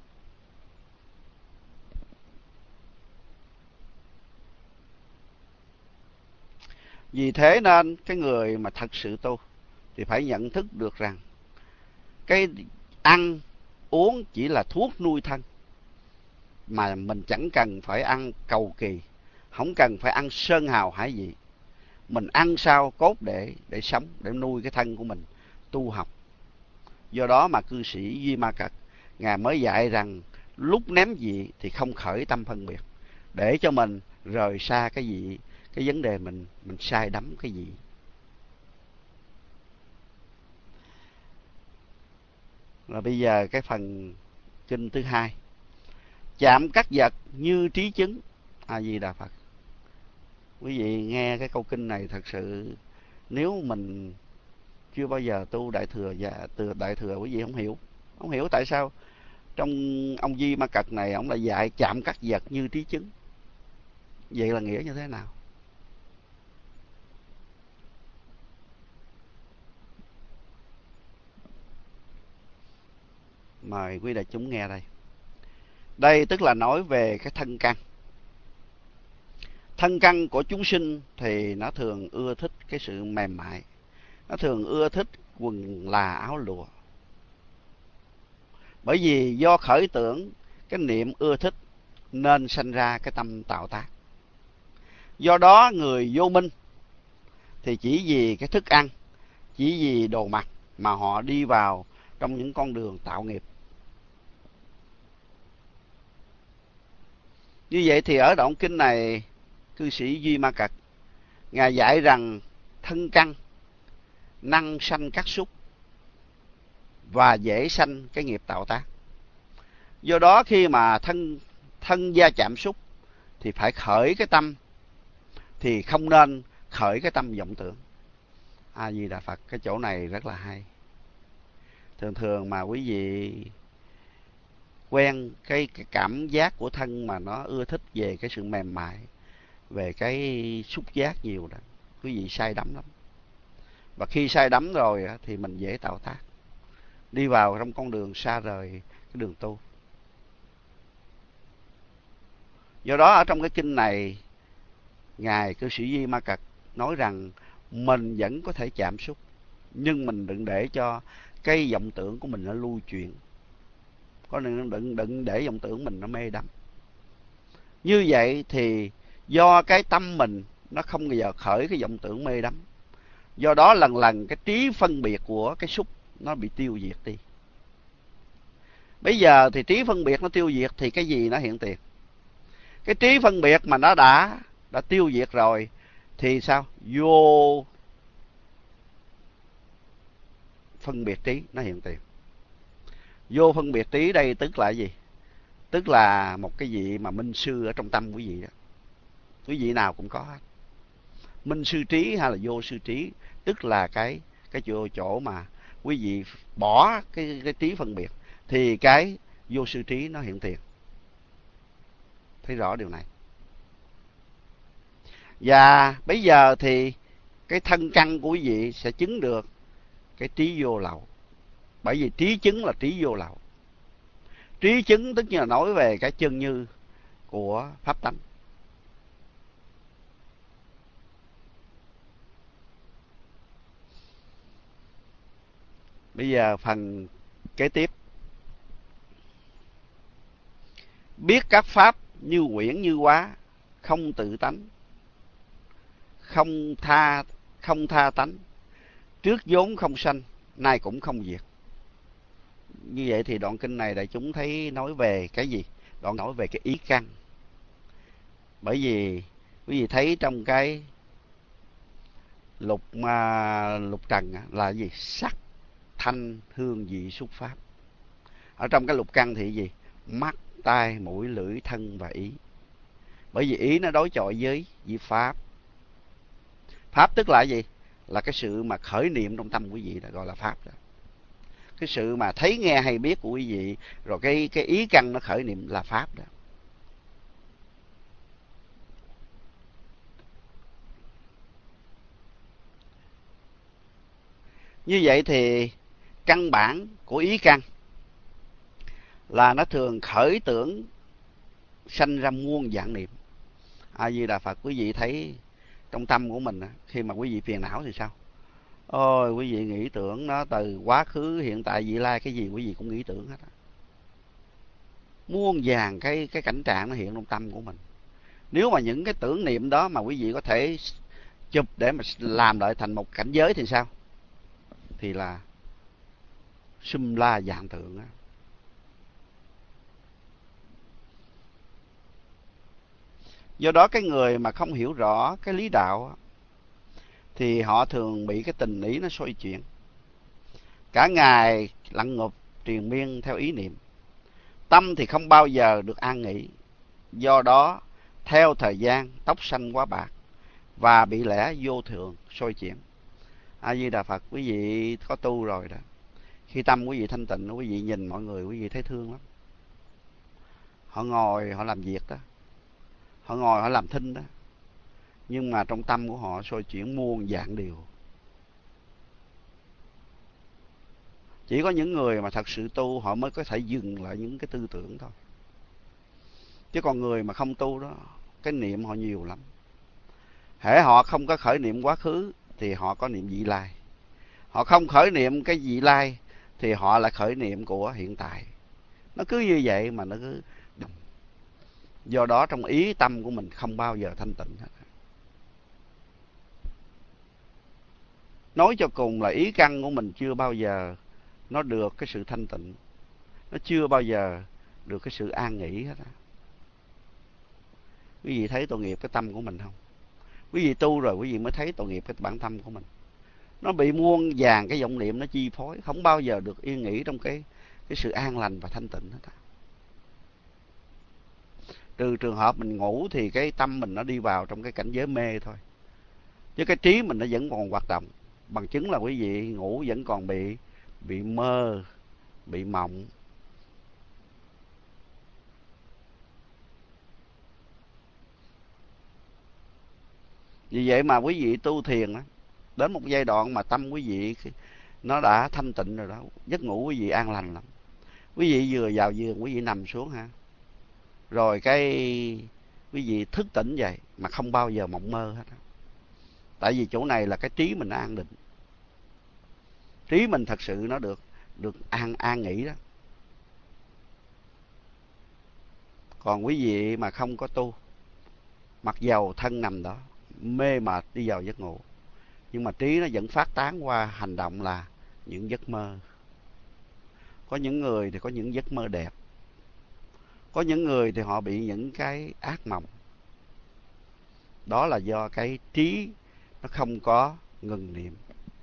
Vì thế nên cái người mà thật sự tu thì phải nhận thức được rằng cái ăn uống chỉ là thuốc nuôi thân, mà mình chẳng cần phải ăn cầu kỳ, không cần phải ăn sơn hào hải vị. Mình ăn sao cốt để để sống, để nuôi cái thân của mình tu học. Do đó mà cư sĩ Duy Ma Cật ngài mới dạy rằng lúc ném vị thì không khởi tâm phân biệt, để cho mình rời xa cái gì, cái vấn đề mình mình sai đắm cái gì. Rồi bây giờ cái phần kinh thứ hai, chạm các vật như trí chứng. A Di Đà Phật. Quý vị nghe cái câu kinh này thật sự nếu mình chưa bao giờ tu đại thừa và từ đại thừa quý vị không hiểu. Không hiểu tại sao trong ông Di Ma Cật này ông lại dạy chạm các vật như trí chứng. Vậy là nghĩa như thế nào? Mời quý đại chúng nghe đây. Đây tức là nói về cái thân căn. Thân căn của chúng sinh thì nó thường ưa thích cái sự mềm mại. Nó thường ưa thích quần là áo lụa. Bởi vì do khởi tưởng cái niệm ưa thích nên sanh ra cái tâm tạo tác. Do đó người vô minh thì chỉ vì cái thức ăn, chỉ vì đồ mặc mà họ đi vào trong những con đường tạo nghiệp. Như vậy thì ở đoạn kinh này, cư sĩ Duy Ma Cật ngài dạy rằng thân căn năng sanh các xúc và dễ sanh cái nghiệp tạo tác. Do đó khi mà thân thân gia chạm xúc thì phải khởi cái tâm, thì không nên khởi cái tâm vọng tưởng. A Di Đà Phật. Cái chỗ này rất là hay. Thường thường mà quý vị quen cái, cái cảm giác của thân mà nó ưa thích về cái sự mềm mại, về cái xúc giác nhiều đó, quý vị say đắm lắm. Và khi say đắm rồi thì mình dễ tạo tác, đi vào trong con đường xa rời cái đường tu. Do đó ở trong cái kinh này, ngài cư sĩ Di Ma Cật nói rằng mình vẫn có thể chạm xúc, nhưng mình đừng để cho cái vọng tưởng của mình nó lưu chuyển. Có đừng, đừng, đừng để vọng tưởng mình nó mê đắm. Như vậy thì do cái tâm mình nó không bao giờ khởi cái vọng tưởng mê đắm. Do đó lần lần cái trí phân biệt của cái xúc nó bị tiêu diệt đi. Bây giờ thì trí phân biệt nó tiêu diệt thì cái gì nó hiện tiền? Cái trí phân biệt mà nó đã đã tiêu diệt rồi thì sao? Vô phân biệt trí nó hiện tiền. Vô phân biệt trí đây tức là gì? Tức là một cái gì mà minh sư ở trong tâm quý vị đó. Quý vị nào cũng có hết. Minh sư trí hay là vô sư trí, tức là cái cái chỗ, chỗ mà quý vị bỏ cái, cái trí phân biệt thì cái vô sư trí nó hiện tiền. Thấy rõ điều này. Và bây giờ thì cái thân căn của quý vị sẽ chứng được cái trí vô lậu. Bởi vì trí chứng là trí vô lậu. Trí chứng tức là nói về cái chân như của pháp tánh. Bây giờ phần kế tiếp. Biết các pháp như quyển như hóa, không tự tánh, không tha không tha tánh, trước vốn không sanh, nay cũng không diệt. Như vậy thì đoạn kinh này đại chúng thấy nói về cái gì? Đoạn nói về cái ý căn. Bởi vì quý vị thấy trong cái lục mà lục trần là gì? Sắc, thanh, hương, vị, xúc, pháp. Ở trong cái lục căn thì gì? Mắt, tai, mũi, lưỡi, thân và ý. Bởi vì ý nó đối chọi với với pháp. Pháp tức là gì? Là cái sự mà khởi niệm trong tâm quý vị là gọi là pháp đó. Cái sự mà thấy nghe hay biết của quý vị, rồi cái cái ý căn nó khởi niệm là pháp đó. Như vậy thì căn bản của ý căn là nó thường khởi tưởng sanh ra muôn vạn niệm. A Di Đà Phật, quý vị thấy trong tâm của mình khi mà quý vị phiền não thì sao? Ôi, quý vị nghĩ tưởng nó từ quá khứ, hiện tại, vị lai, cái gì quý vị cũng nghĩ tưởng hết. Muôn vàn cái cái cảnh trạng nó hiện trong tâm của mình. Nếu mà những cái tưởng niệm đó mà quý vị có thể chụp để mà làm lại thành một cảnh giới thì sao? Thì là sum la vạn tượng á. Do đó cái người mà không hiểu rõ cái lý đạo thì họ thường bị cái tình ý nó xoay chuyển. Cả ngày lặn ngục triền miên theo ý niệm. Tâm thì không bao giờ được an nghỉ. Do đó theo thời gian tóc xanh quá bạc và bị lẽ vô thường xoay chuyển. A Di Đà Phật, quý vị có tu rồi đó. Khi tâm quý vị thanh tịnh, quý vị nhìn mọi người quý vị thấy thương lắm. Họ ngồi họ làm việc đó, họ ngồi họ làm thinh đó, nhưng mà trong tâm của họ xoay chuyển muôn vạn điều. Chỉ có những người mà thật sự tu họ mới có thể dừng lại những cái tư tưởng thôi. Chứ còn người mà không tu đó, cái niệm họ nhiều lắm. Hễ họ không có khởi niệm quá khứ thì họ có niệm vị lai. Họ không khởi niệm cái vị lai thì họ lại khởi niệm của hiện tại. Nó cứ như vậy mà nó cứ... Do đó trong ý tâm của mình không bao giờ thanh tịnh hết. Nói cho cùng là ý căn của mình chưa bao giờ nó được cái sự thanh tịnh. Nó chưa bao giờ được cái sự an nghỉ hết á. Quý vị thấy tội nghiệp cái tâm của mình không? Quý vị tu rồi quý vị mới thấy tội nghiệp cái bản tâm của mình. Nó bị muôn vàn cái vọng niệm nó chi phối, không bao giờ được yên nghỉ trong cái cái sự an lành và thanh tịnh hết á. Trừ trường hợp mình ngủ thì cái tâm mình nó đi vào trong cái cảnh giới mê thôi. Chứ cái trí mình nó vẫn còn hoạt động. Bằng chứng là quý vị ngủ vẫn còn bị bị mơ, bị mộng. Vì vậy mà quý vị tu thiền đó, đến một giai đoạn mà tâm quý vị nó đã thanh tịnh rồi đó, giấc ngủ quý vị an lành lắm. Quý vị vừa vào giường quý vị nằm xuống ha, rồi cái quý vị thức tỉnh vậy mà không bao giờ mộng mơ hết. Tại vì chỗ này là cái trí mình an định. Trí mình thật sự nó được được an an nghỉ đó. Còn quý vị mà không có tu, mặc dầu thân nằm đó mê mệt đi vào giấc ngủ. Nhưng mà trí nó vẫn phát tán qua hành động là những giấc mơ. Có những người thì có những giấc mơ đẹp. Có những người thì họ bị những cái ác mộng. Đó là do cái trí nó không có ngừng niệm.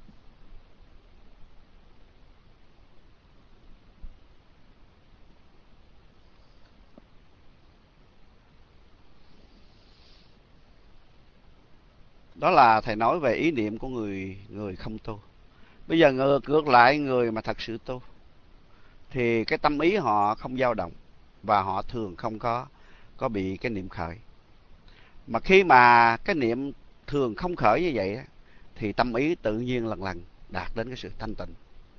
Đó là thầy nói về ý niệm của người người không tu. Bây giờ ngược lại người mà thật sự tu thì cái tâm ý họ không dao động và họ thường không có có bị cái niệm khởi. Mà khi mà cái niệm thường không khởi như vậy thì tâm ý tự nhiên lần lần đạt đến cái sự thanh tịnh.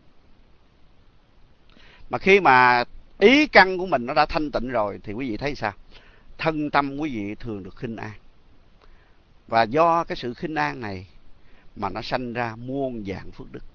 Mà khi mà ý căn của mình nó đã thanh tịnh rồi thì quý vị thấy sao? Thân tâm quý vị thường được khinh an. Và do cái sự khinh an này mà nó sanh ra muôn vàn phước đức.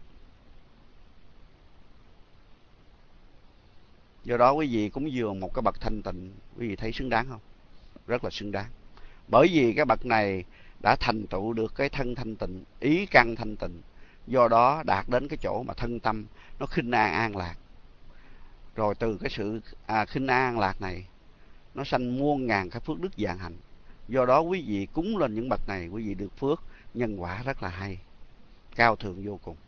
Do đó quý vị cúng dường một cái bậc thanh tịnh, quý vị thấy xứng đáng không? Rất là xứng đáng. Bởi vì cái bậc này đã thành tựu được cái thân thanh tịnh, ý căn thanh tịnh. Do đó đạt đến cái chỗ mà thân tâm nó khinh an an lạc. Rồi từ cái sự à, khinh an an lạc này nó sanh muôn ngàn cái phước đức vạn hạnh. Do đó quý vị cúng lên những bậc này, quý vị được phước nhân quả rất là hay, cao thượng vô cùng.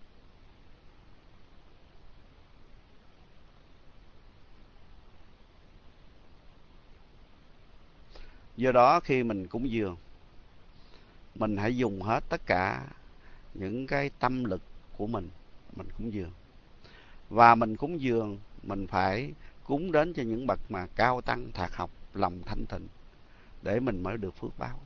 Do đó khi mình cúng dường, mình hãy dùng hết tất cả những cái tâm lực của mình, mình cúng dường. Và mình cúng dường, mình phải cúng đến cho những bậc mà cao tăng thạc học, lòng thanh tịnh, để mình mới được phước báo.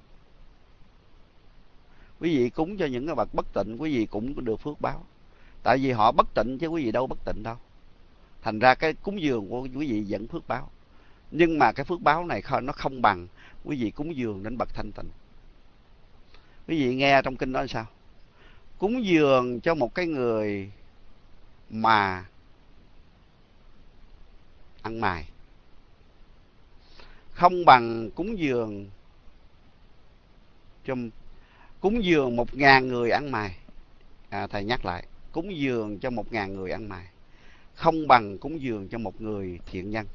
Quý vị cúng cho những cái bậc bất tịnh, quý vị cũng được phước báo. Tại vì họ bất tịnh chứ quý vị đâu bất tịnh đâu. Thành ra cái cúng dường của quý vị vẫn phước báo. Nhưng mà cái phước báo này nó không bằng quý vị cúng dường đến bậc thanh tịnh. Quý vị nghe trong kinh đó là sao? Cúng dường cho một cái người mà ăn mày không bằng cúng dường cho cúng dường một ngàn người ăn mày. À, thầy nhắc lại, cúng dường cho một ngàn người ăn mày không bằng cúng dường cho một người thiện nhân.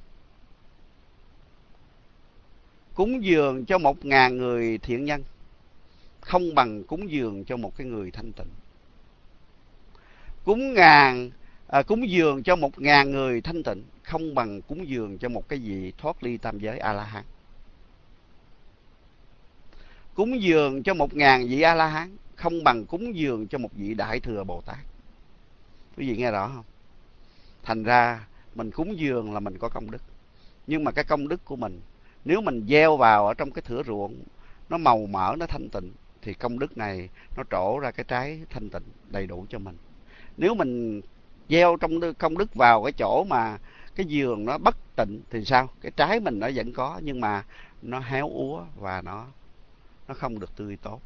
Cúng dường cho một ngàn người thiện nhân không bằng cúng dường cho một cái người thanh tịnh. Cúng ngàn à, cúng dường cho một ngàn người thanh tịnh không bằng cúng dường cho một cái vị thoát ly tam giới A La Hán. Cúng dường cho một ngàn vị A La Hán không bằng cúng dường cho một vị Đại Thừa Bồ Tát. Quý vị nghe rõ không? Thành ra mình cúng dường là mình có công đức. Nhưng mà cái công đức của mình, nếu mình gieo vào ở trong cái thửa ruộng, nó màu mỡ, nó thanh tịnh, thì công đức này nó trổ ra cái trái thanh tịnh đầy đủ cho mình. Nếu mình gieo trong công đức vào cái chỗ mà cái vườn nó bất tịnh thì sao? Cái trái mình nó vẫn có nhưng mà nó héo úa và nó nó không được tươi tốt.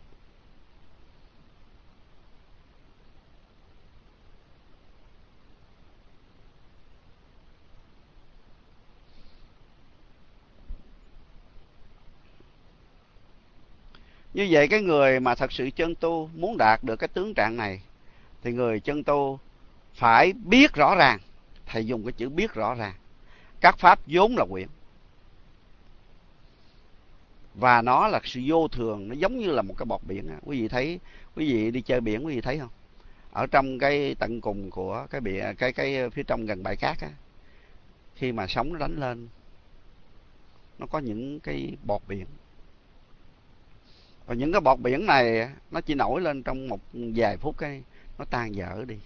Như vậy cái người mà thật sự chân tu muốn đạt được cái tướng trạng này thì người chân tu phải biết rõ ràng. Thầy dùng cái chữ biết rõ ràng. Các pháp vốn là quyển. Và nó là sự vô thường, nó giống như là một cái bọt biển. Quý vị thấy, quý vị đi chơi biển quý vị thấy không? Ở trong cái tận cùng của cái biển, cái cái phía trong gần bãi cát á, khi mà sóng nó đánh lên, nó có những cái bọt biển. Và những cái bọt biển này nó chỉ nổi lên trong một vài phút cái nó tan dở đi.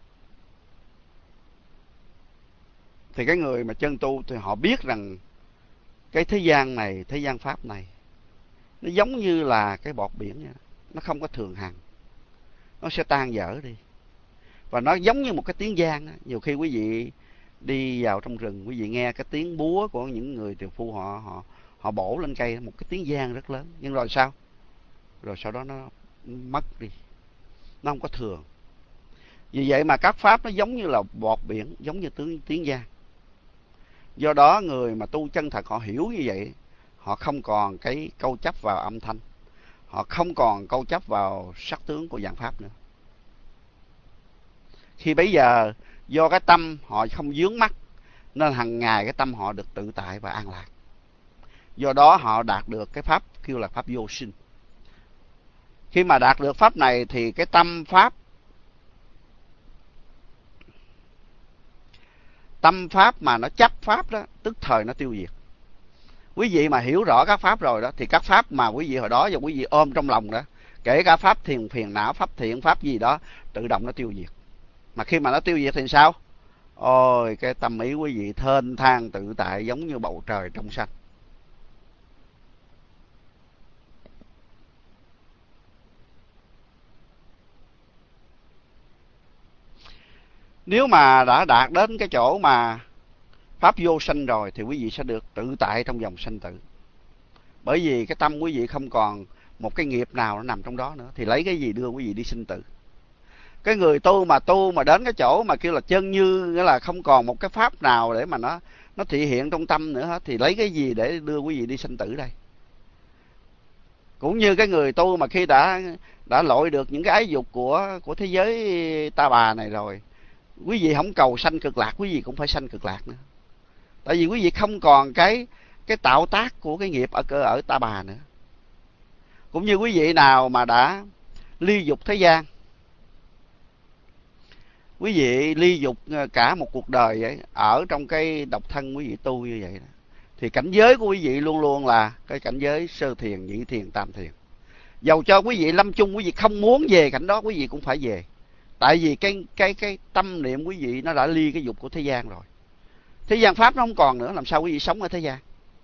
Thì cái người mà chân tu thì họ biết rằng cái thế gian này, thế gian pháp này, nó giống như là cái bọt biển vậy. Nó không có thường hằng, nó sẽ tan dở đi. Và nó giống như một cái tiếng giang. Nhiều khi quý vị đi vào trong rừng, quý vị nghe cái tiếng búa của những người triệu phu họ họ họ bổ lên cây, một cái tiếng giang rất lớn. Nhưng rồi sao? Rồi sau đó nó mất đi, nó không có thường. Vì vậy mà các pháp nó giống như là bọt biển, giống như tiếng tiếng giang. Do đó người mà tu chân thật họ hiểu như vậy, họ không còn cái câu chấp vào âm thanh, họ không còn câu chấp vào sắc tướng của dạng pháp nữa. Khi bấy giờ do cái tâm họ không vướng mắc nên hằng ngày cái tâm họ được tự tại và an lạc. Do đó họ đạt được cái pháp kêu là pháp vô sinh. Khi mà đạt được pháp này thì cái tâm pháp tâm pháp mà nó chấp pháp đó tức thời nó tiêu diệt. Quý vị mà hiểu rõ các pháp rồi đó thì các pháp mà quý vị hồi đó và quý vị ôm trong lòng đó, kể cả pháp thiền phiền não, pháp thiện, pháp gì đó, tự động nó tiêu diệt. Mà khi mà nó tiêu diệt thì sao? Ôi, cái tâm ý quý vị thênh thang tự tại giống như bầu trời trong xanh. Nếu mà đã đạt đến cái chỗ mà pháp vô sanh rồi thì quý vị sẽ được tự tại trong dòng sanh tử. Bởi vì cái tâm quý vị không còn một cái nghiệp nào nó nằm trong đó nữa, thì lấy cái gì đưa quý vị đi sinh tử? Cái người tu mà tu mà đến cái chỗ mà kêu là chân như, nghĩa là không còn một cái pháp nào để mà nó nó thị hiện trong tâm nữa hết, thì lấy cái gì để đưa quý vị đi sinh tử đây? Cũng như cái người tu mà khi đã đã lội được những cái ái dục của của thế giới ta bà này rồi, quý vị không cầu sanh cực lạc, quý vị cũng phải sanh cực lạc nữa. Tại vì quý vị không còn cái cái tạo tác của cái nghiệp ở cơ ở ta bà nữa. Cũng như quý vị nào mà đã ly dục thế gian, quý vị ly dục cả một cuộc đời vậy, ở trong cái độc thân quý vị tu như vậy đó, thì cảnh giới của quý vị luôn luôn là cái cảnh giới sơ thiền, nhị thiền, tam thiền. Dầu cho quý vị lâm chung quý vị không muốn về cảnh đó, quý vị cũng phải về. Tại vì cái cái cái tâm niệm quý vị nó đã ly cái dục của thế gian rồi. Thế gian pháp nó không còn nữa, làm sao quý vị sống ở thế gian?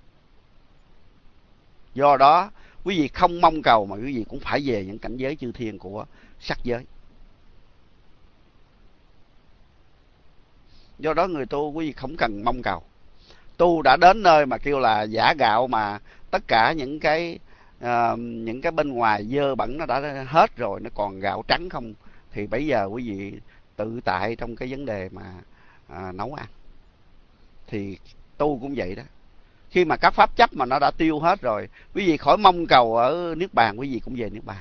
Do đó quý vị không mong cầu mà quý vị cũng phải về những cảnh giới chư thiên của sắc giới. Do đó người tu quý vị không cần mong cầu. Tu đã đến nơi mà kêu là giả gạo, mà tất cả những cái uh, những cái bên ngoài dơ bẩn nó đã hết rồi, nó còn gạo trắng không, thì bây giờ quý vị tự tại trong cái vấn đề mà uh, nấu ăn. Thì tu cũng vậy đó. Khi mà các pháp chấp mà nó đã tiêu hết rồi, quý vị khỏi mong cầu ở Niết Bàn, quý vị cũng về Niết Bàn.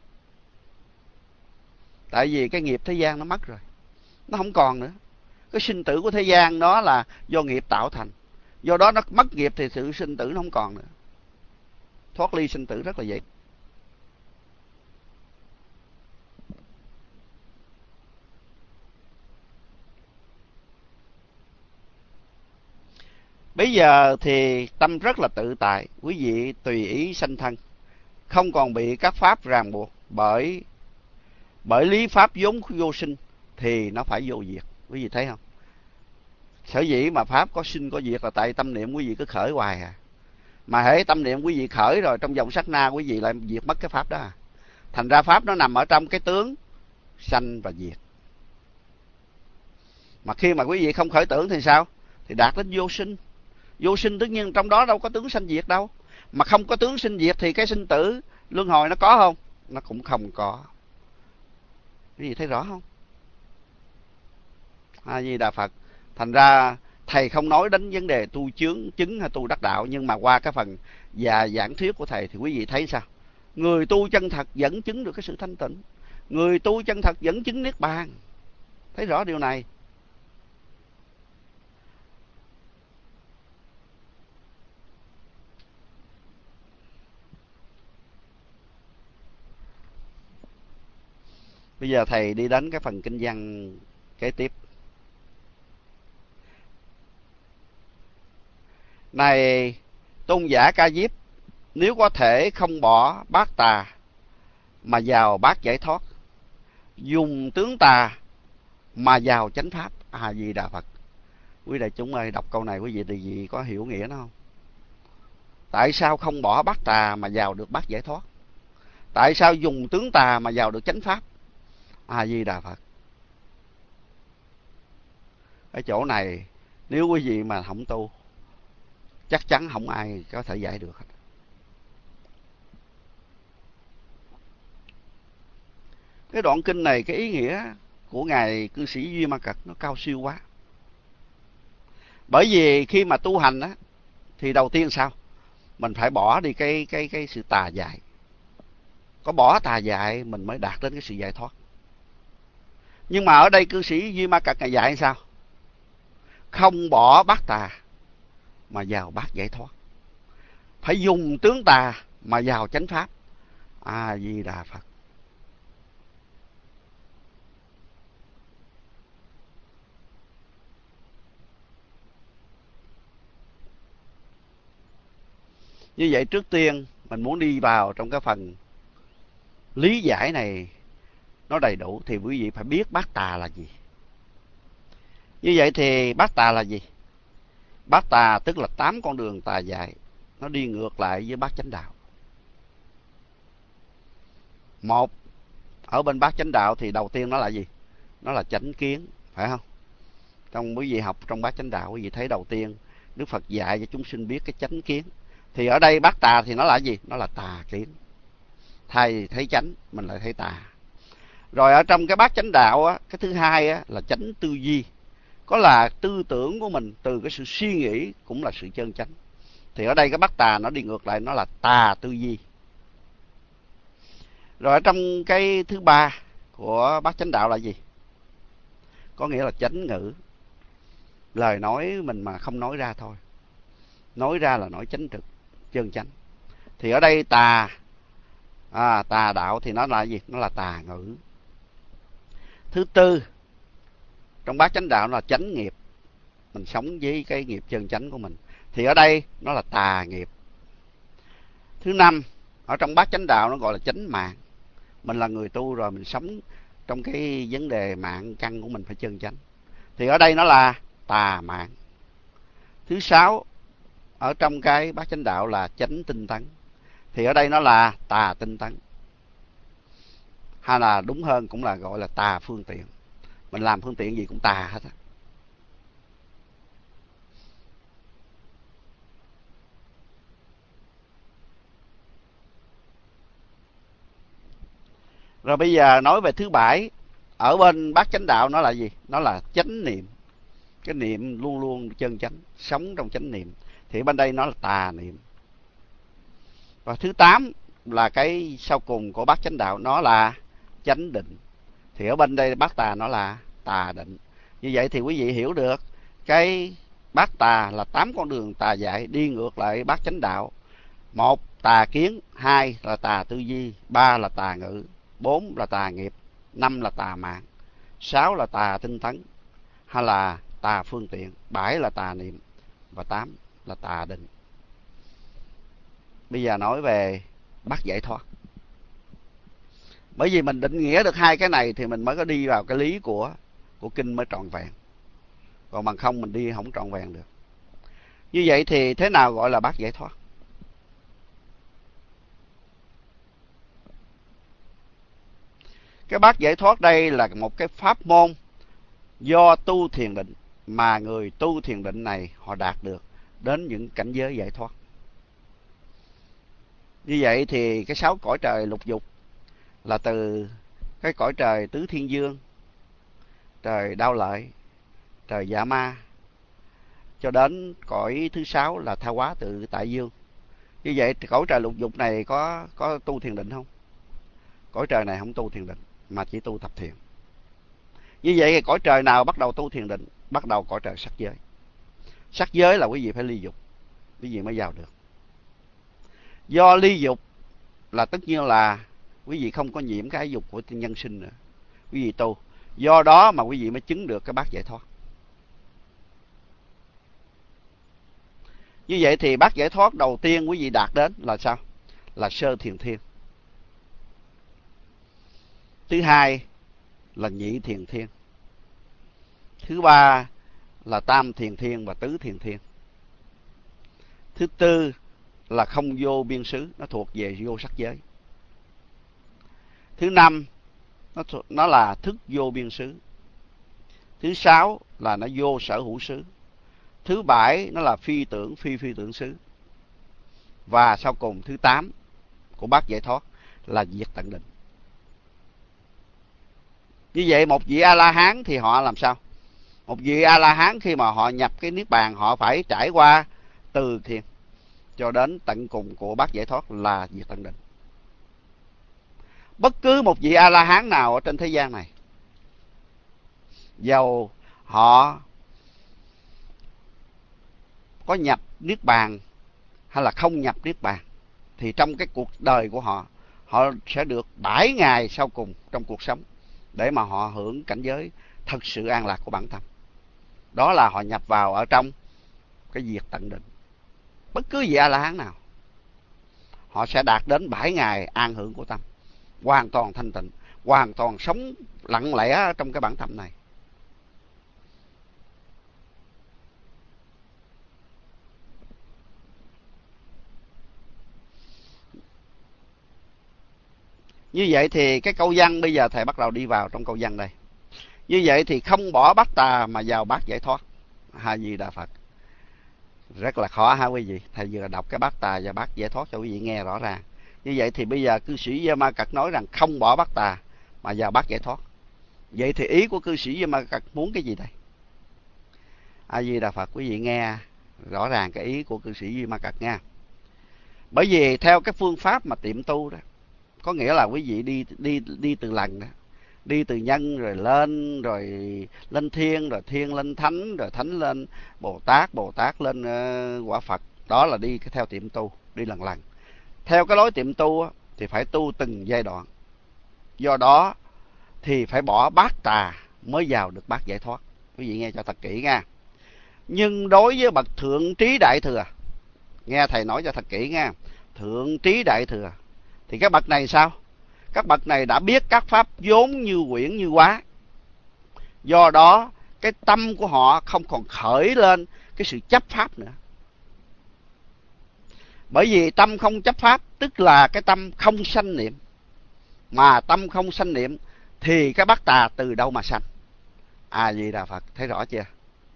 Tại vì cái nghiệp thế gian nó mất rồi, nó không còn nữa. Cái sinh tử của thế gian đó là do nghiệp tạo thành. Do đó nó mất nghiệp thì sự sinh tử nó không còn nữa. Thoát ly sinh tử rất là dễ. Bây giờ thì tâm rất là tự tại, quý vị tùy ý sanh thân, không còn bị các pháp ràng buộc. Bởi bởi lý pháp vốn vô sinh thì nó phải vô diệt. Quý vị thấy không? Sở dĩ mà pháp có sinh có diệt là tại tâm niệm quý vị cứ khởi hoài à. Mà hễ tâm niệm quý vị khởi rồi, trong vòng sát na quý vị lại diệt mất cái pháp đó à. Thành ra pháp nó nằm ở trong cái tướng sanh và diệt. Mà khi mà quý vị không khởi tưởng thì sao? Thì đạt đến vô sinh. Vô sinh tất nhiên trong đó đâu có tướng sanh diệt đâu. Mà không có tướng sinh diệt thì cái sinh tử luân hồi nó có không? Nó cũng không có. Quý vị thấy rõ không? A Di Đà Phật. Thành ra thầy không nói đến vấn đề tu chướng chứng hay tu đắc đạo, nhưng mà qua cái phần và giảng thuyết của thầy thì quý vị thấy sao? Người tu chân thật vẫn chứng được cái sự thanh tịnh, người tu chân thật vẫn chứng Niết Bàn. Thấy rõ điều này. Bây giờ thầy đi đến cái phần kinh văn kế tiếp. Này tôn giả Ca Diếp, nếu có thể không bỏ bát tà mà vào bát giải thoát, dùng tướng tà mà vào chánh pháp. A Di Đà Phật. Quý đại chúng ơi, đọc câu này quý vị thì gì có hiểu nghĩa nó không? Tại sao không bỏ bát tà mà vào được bát giải thoát? Tại sao dùng tướng tà mà vào được chánh pháp? A Di Đà Phật. Ở chỗ này nếu quý vị mà không tu, chắc chắn không ai có thể giải được hết. Cái đoạn kinh này, cái ý nghĩa của ngài cư sĩ Duy Ma Cật nó cao siêu quá. Bởi vì khi mà tu hành á, thì đầu tiên sao? Mình phải bỏ đi cái cái cái sự tà dại. có bỏ tà dại mình mới đạt đến cái sự giải thoát. Nhưng mà ở đây cư sĩ Duy Ma Cật ngài dạy sao? Không bỏ bát tà mà vào bát giải thoát, phải dùng tướng tà mà vào chánh pháp. A Di Đà Phật. Như vậy trước tiên mình muốn đi vào trong cái phần lý giải này nó đầy đủ thì quý vị phải biết bát tà là gì. Như vậy thì bát tà là gì? Bát tà tức là tám con đường tà dại, nó đi ngược lại với bát chánh đạo. Một, ở bên bát chánh đạo thì đầu tiên nó là gì? Nó là chánh kiến, phải không? Trong quý vị học trong bát chánh đạo, quý vị thấy đầu tiên Đức Phật dạy cho chúng sinh biết cái chánh kiến. Thì ở đây bát tà thì nó là gì? Nó là tà kiến. Thay thấy chánh, mình lại thấy tà. Rồi ở trong cái bát chánh đạo á, cái thứ hai á, là chánh tư duy. Có là tư tưởng của mình từ cái sự suy nghĩ cũng là sự chân chánh. Thì ở đây cái bát tà nó đi ngược lại, nó là tà tư duy. Rồi ở trong cái thứ ba của bát chánh đạo là gì? Có nghĩa là chánh ngữ. Lời nói mình mà không nói ra thôi. Nói ra là nói chánh trực, chân chánh. Thì ở đây tà à, tà đạo thì nó là gì? Nó là tà ngữ. Thứ tư, trong bát chánh đạo nó là chánh nghiệp. Mình sống với cái nghiệp chân chánh của mình. Thì ở đây nó là tà nghiệp. Thứ năm, ở trong bát chánh đạo nó gọi là chánh mạng. Mình là người tu rồi, mình sống trong cái vấn đề mạng căn của mình phải chân chánh. Thì ở đây nó là tà mạng. Thứ sáu, ở trong cái bát chánh đạo là chánh tinh tấn. Thì ở đây nó là tà tinh tấn. Hay là đúng hơn cũng là gọi là tà phương tiện. Mình làm phương tiện gì cũng tà hết á. Rồi bây giờ nói về thứ bảy. Ở bên bát chánh đạo nó là gì? Nó là chánh niệm. Cái niệm luôn luôn chân chánh, sống trong chánh niệm. Thì bên đây nó là tà niệm. Và thứ tám là cái sau cùng của bát chánh đạo, nó là chánh định. Thì ở bên đây bát tà nó là tà định. Như vậy thì quý vị hiểu được cái bát tà là tám con đường tà dại đi ngược lại bát chánh đạo. Một, tà kiến. Hai là tà tư duy. Ba là tà ngữ. Bốn là tà nghiệp. Năm là tà mạng. Sáu là tà tinh tấn hay là tà phương tiện. Bảy là tà niệm. Và tám là tà định. Bây giờ nói về bát giải thoát. Bởi vì mình định nghĩa được hai cái này thì mình mới có đi vào cái lý của của kinh mới trọn vẹn. Còn bằng không mình đi không trọn vẹn được. Như vậy thì thế nào gọi là bát giải thoát? Cái bát giải thoát đây là một cái pháp môn do tu thiền định mà người tu thiền định này họ đạt được đến những cảnh giới giải thoát. Như vậy thì cái sáu cõi trời lục dục là từ cái cõi trời tứ thiên dương, trời đao lợi, trời dạ ma, cho đến cõi thứ sáu là tha hóa tự tại dương. Như vậy thì cõi trời lục dục này có có tu thiền định không? Cõi trời này không tu thiền định mà chỉ tu thập thiền. Như vậy thì cõi trời nào bắt đầu tu thiền định? Bắt đầu cõi trời sắc giới. Sắc giới là quý vị phải ly dục, quý vị mới vào được. Do ly dục là tất nhiên là quý vị không có nhiễm cái dục của nhân sinh nữa, quý vị tu. Do đó mà quý vị mới chứng được cái bát giải thoát. Như vậy thì bát giải thoát đầu tiên quý vị đạt đến là sao? Là sơ thiền thiên. Thứ hai là nhị thiền thiên. Thứ ba là tam thiền thiên và tứ thiền thiên. Thứ tư là không vô biên xứ, nó thuộc về vô sắc giới. Thứ năm nó, nó là thức vô biên xứ. Thứ sáu là nó vô sở hữu xứ. Thứ bảy nó là phi tưởng phi phi tưởng xứ. Và sau cùng thứ tám của bát giải thoát là diệt tận định. Như vậy một vị A-la-hán thì họ làm sao? Một vị A-la-hán khi mà họ nhập cái niết bàn, họ phải trải qua từ thiền cho đến tận cùng của bát giải thoát là diệt tận định. Bất cứ một vị A-la-hán nào ở trên thế gian này, dầu họ có nhập niết bàn hay là không nhập niết bàn, thì trong cái cuộc đời của họ, họ sẽ được bảy ngày sau cùng trong cuộc sống để mà họ hưởng cảnh giới thật sự an lạc của bản thân. Đó là họ nhập vào ở trong cái diệt tận định. Bất cứ vị A-la-hán nào, họ sẽ đạt đến bảy ngày an hưởng của tâm, hoàn toàn thanh tịnh, hoàn toàn sống lặng lẽ trong cái bản tâm này. Như vậy thì cái câu văn bây giờ thầy bắt đầu đi vào trong câu văn đây. Như vậy thì không bỏ bát tà mà vào bát giải thoát. Ha Di Đà Phật. Rất là khó ha quý vị. Thầy vừa đọc cái bát tà và bát giải thoát cho quý vị nghe rõ ràng. Như vậy thì bây giờ cư sĩ Gia Ma Cật nói rằng không bỏ bát tà mà vào bát giải thoát. Vậy thì ý của cư sĩ Gia Ma Cật muốn cái gì đây? A Di Đà Phật, quý vị nghe rõ ràng cái ý của cư sĩ Gia Ma Cật nha. Bởi vì theo cái phương pháp mà tiệm tu đó, có nghĩa là quý vị đi đi đi từ lần đó, đi từ nhân rồi lên, rồi lên thiên, rồi thiên lên thánh, rồi thánh lên Bồ Tát, Bồ Tát lên uh, quả Phật. Đó là đi theo tiệm tu, đi lần lần. Theo cái lối tiệm tu thì phải tu từng giai đoạn. Do đó thì phải bỏ bát tà mới vào được bát giải thoát. Quý vị nghe cho thật kỹ nha. Nhưng đối với bậc thượng trí đại thừa, nghe thầy nói cho thật kỹ nha, thượng trí đại thừa thì các bậc này sao? Các bậc này đã biết các pháp vốn như quyển như hóa. Do đó cái tâm của họ không còn khởi lên cái sự chấp pháp nữa. Bởi vì tâm không chấp pháp tức là cái tâm không sanh niệm. Mà tâm không sanh niệm thì cái bát tà từ đâu mà sanh? A Di Đà Phật, thấy rõ chưa?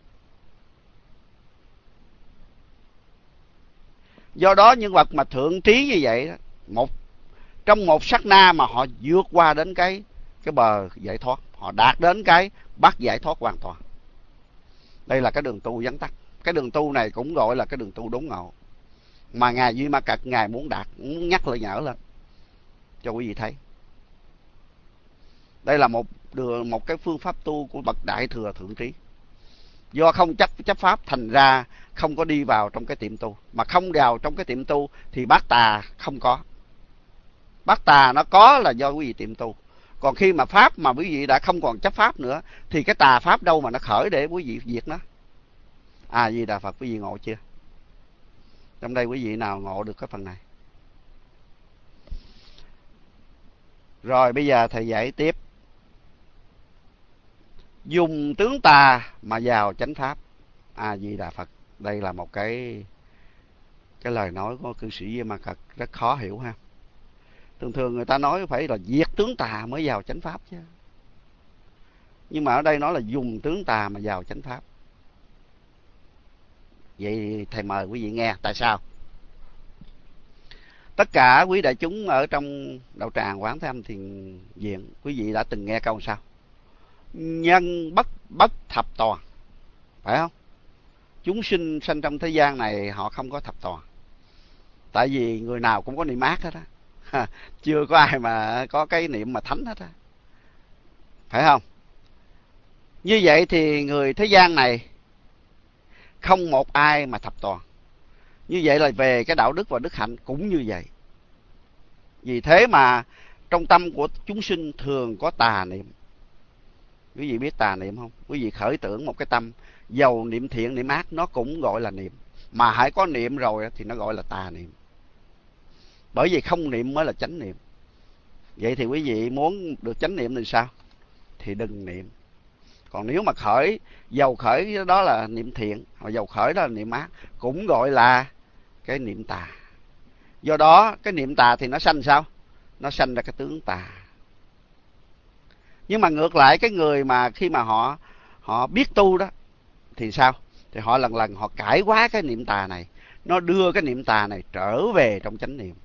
Do đó những bậc mà thượng trí như vậy, một trong một sát na mà họ vượt qua đến cái cái bờ giải thoát, họ đạt đến cái bát giải thoát hoàn toàn. Đây là cái đường tu vắn tắt. Cái đường tu này cũng gọi là cái đường tu đốn ngộ, mà ngài Duy Ma Cật ngài muốn đạt, muốn nhắc lại nhở lên cho quý vị thấy. Đây là một đường, một cái phương pháp tu của bậc đại thừa thượng trí. Do không chấp chấp pháp thành ra không có đi vào trong cái tiệm tu, mà không vào trong cái tiệm tu thì bát tà không có. Bát tà nó có là do quý vị tiệm tu. Còn khi mà pháp mà quý vị đã không còn chấp pháp nữa thì cái tà pháp đâu mà nó khởi để quý vị diệt nó? À Di Đà Phật, quý vị ngộ chưa? Trong đây quý vị nào ngộ được cái phần này? Rồi bây giờ thầy giải tiếp. Dùng tướng tà mà vào chánh pháp. A Di Đà Phật. Đây là một cái cái lời nói của cư sĩ Di Ma Cật rất khó hiểu ha. Thường thường người ta nói phải là diệt tướng tà mới vào chánh pháp chứ. Nhưng mà ở đây nói là dùng tướng tà mà vào chánh pháp. Vậy thầy mời quý vị nghe tại sao? Tất cả quý đại chúng ở trong đạo tràng Quán Thế Âm Thiền Viện, quý vị đã từng nghe câu sao? Nhân bất bất thập toàn, phải không? Chúng sinh sanh trong thế gian này họ không có thập toàn. Tại vì người nào cũng có niệm ác hết á. Chưa có ai mà có cái niệm mà thánh hết á. Phải không? Như vậy thì người thế gian này không một ai mà thập toàn. Như vậy là về cái đạo đức và đức hạnh cũng như vậy. Vì thế mà trong tâm của chúng sinh thường có tà niệm. Quý vị biết tà niệm không? Quý vị khởi tưởng một cái tâm, dầu niệm thiện niệm ác nó cũng gọi là niệm. Mà hãy có niệm rồi thì nó gọi là tà niệm. Bởi vì không niệm mới là chánh niệm. Vậy thì quý vị muốn được chánh niệm thì sao? Thì đừng niệm. Còn nếu mà khởi, dầu khởi đó là niệm thiện, hoặc dầu khởi đó là niệm ác, cũng gọi là cái niệm tà. Do đó cái niệm tà thì nó sanh sao? Nó sanh ra cái tướng tà. Nhưng mà ngược lại cái người mà khi mà họ họ biết tu đó thì sao? Thì họ lần lần họ cải hóa cái niệm tà này, nó đưa cái niệm tà này trở về trong chánh niệm.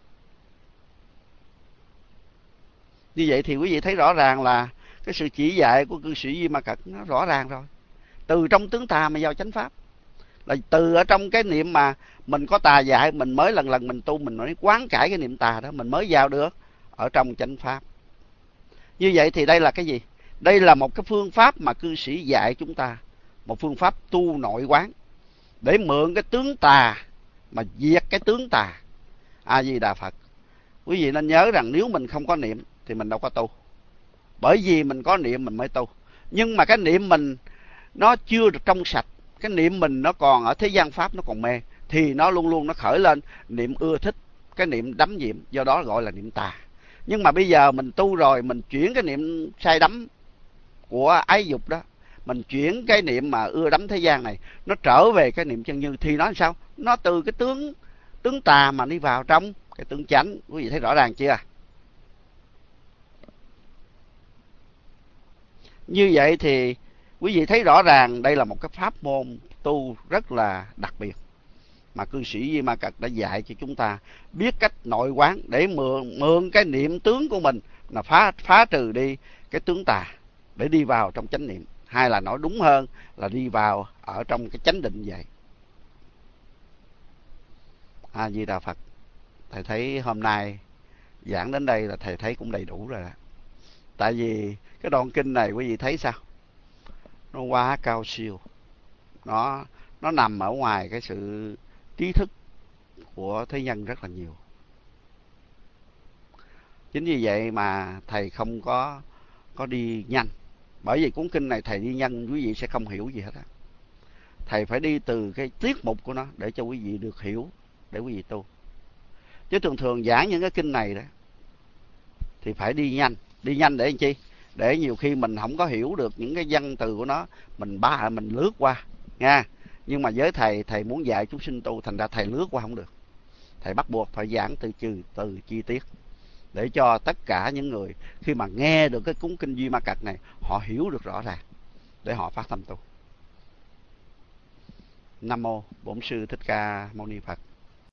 Như vậy thì quý vị thấy rõ ràng là cái sự chỉ dạy của cư sĩ Di Ma Cật nó rõ ràng rồi. Từ trong tướng tà mà vào chánh pháp. Là từ ở trong cái niệm mà mình có tà dạy, mình mới lần lần mình tu, mình nói quán cải cái niệm tà đó, mình mới vào được ở trong chánh pháp. Như vậy thì đây là cái gì? Đây là một cái phương pháp mà cư sĩ dạy chúng ta, một phương pháp tu nội quán, để mượn cái tướng tà mà diệt cái tướng tà. A Di Đà Phật. Quý vị nên nhớ rằng nếu mình không có niệm thì mình đâu có tu. Bởi vì mình có niệm mình mới tu. Nhưng mà cái niệm mình nó chưa được trong sạch, cái niệm mình nó còn ở thế gian pháp, nó còn mê, thì nó luôn luôn nó khởi lên niệm ưa thích, cái niệm đắm nhiễm, do đó gọi là niệm tà. Nhưng mà bây giờ mình tu rồi, mình chuyển cái niệm say đắm của ái dục đó, mình chuyển cái niệm mà ưa đắm thế gian này, nó trở về cái niệm chân như, thì nó làm sao? Nó từ cái tướng tướng tà mà đi vào trong cái tướng chánh. Quý vị thấy rõ ràng chưa? Như vậy thì quý vị thấy rõ ràng đây là một cái pháp môn tu rất là đặc biệt mà cư sĩ Di Ma Cật đã dạy cho chúng ta biết cách nội quán, để mượn mượn cái niệm tướng của mình là phá phá trừ đi cái tướng tà, để đi vào trong chánh niệm, hay là nói đúng hơn là đi vào ở trong cái chánh định vậy. A Di Đà Phật. Thầy thấy hôm nay giảng đến đây là thầy thấy cũng đầy đủ rồi đó. Tại vì cái đoạn kinh này quý vị thấy sao? Nó quá cao siêu. Nó nó nằm ở ngoài cái sự trí thức của thế nhân rất là nhiều. Chính vì vậy mà thầy không có có đi nhanh. Bởi vì cuốn kinh này thầy đi nhanh quý vị sẽ không hiểu gì hết á. Thầy phải đi từ cái tiết mục của nó để cho quý vị được hiểu, để quý vị tu. Chứ thường thường giảng những cái kinh này đó thì phải đi nhanh. Đi nhanh để làm chi? Để nhiều khi mình không có hiểu được những cái văn từ của nó, mình ba mình lướt qua nha. Nhưng mà với thầy, thầy muốn dạy chúng sinh tu, thành ra thầy lướt qua không được. Thầy bắt buộc phải giảng từ từ từ chi tiết, để cho tất cả những người khi mà nghe được cái cuốn kinh Di Ma Cật này, họ hiểu được rõ ràng, để họ phát tâm tu. Nam mô Bổn Sư Thích Ca Mâu Ni Phật.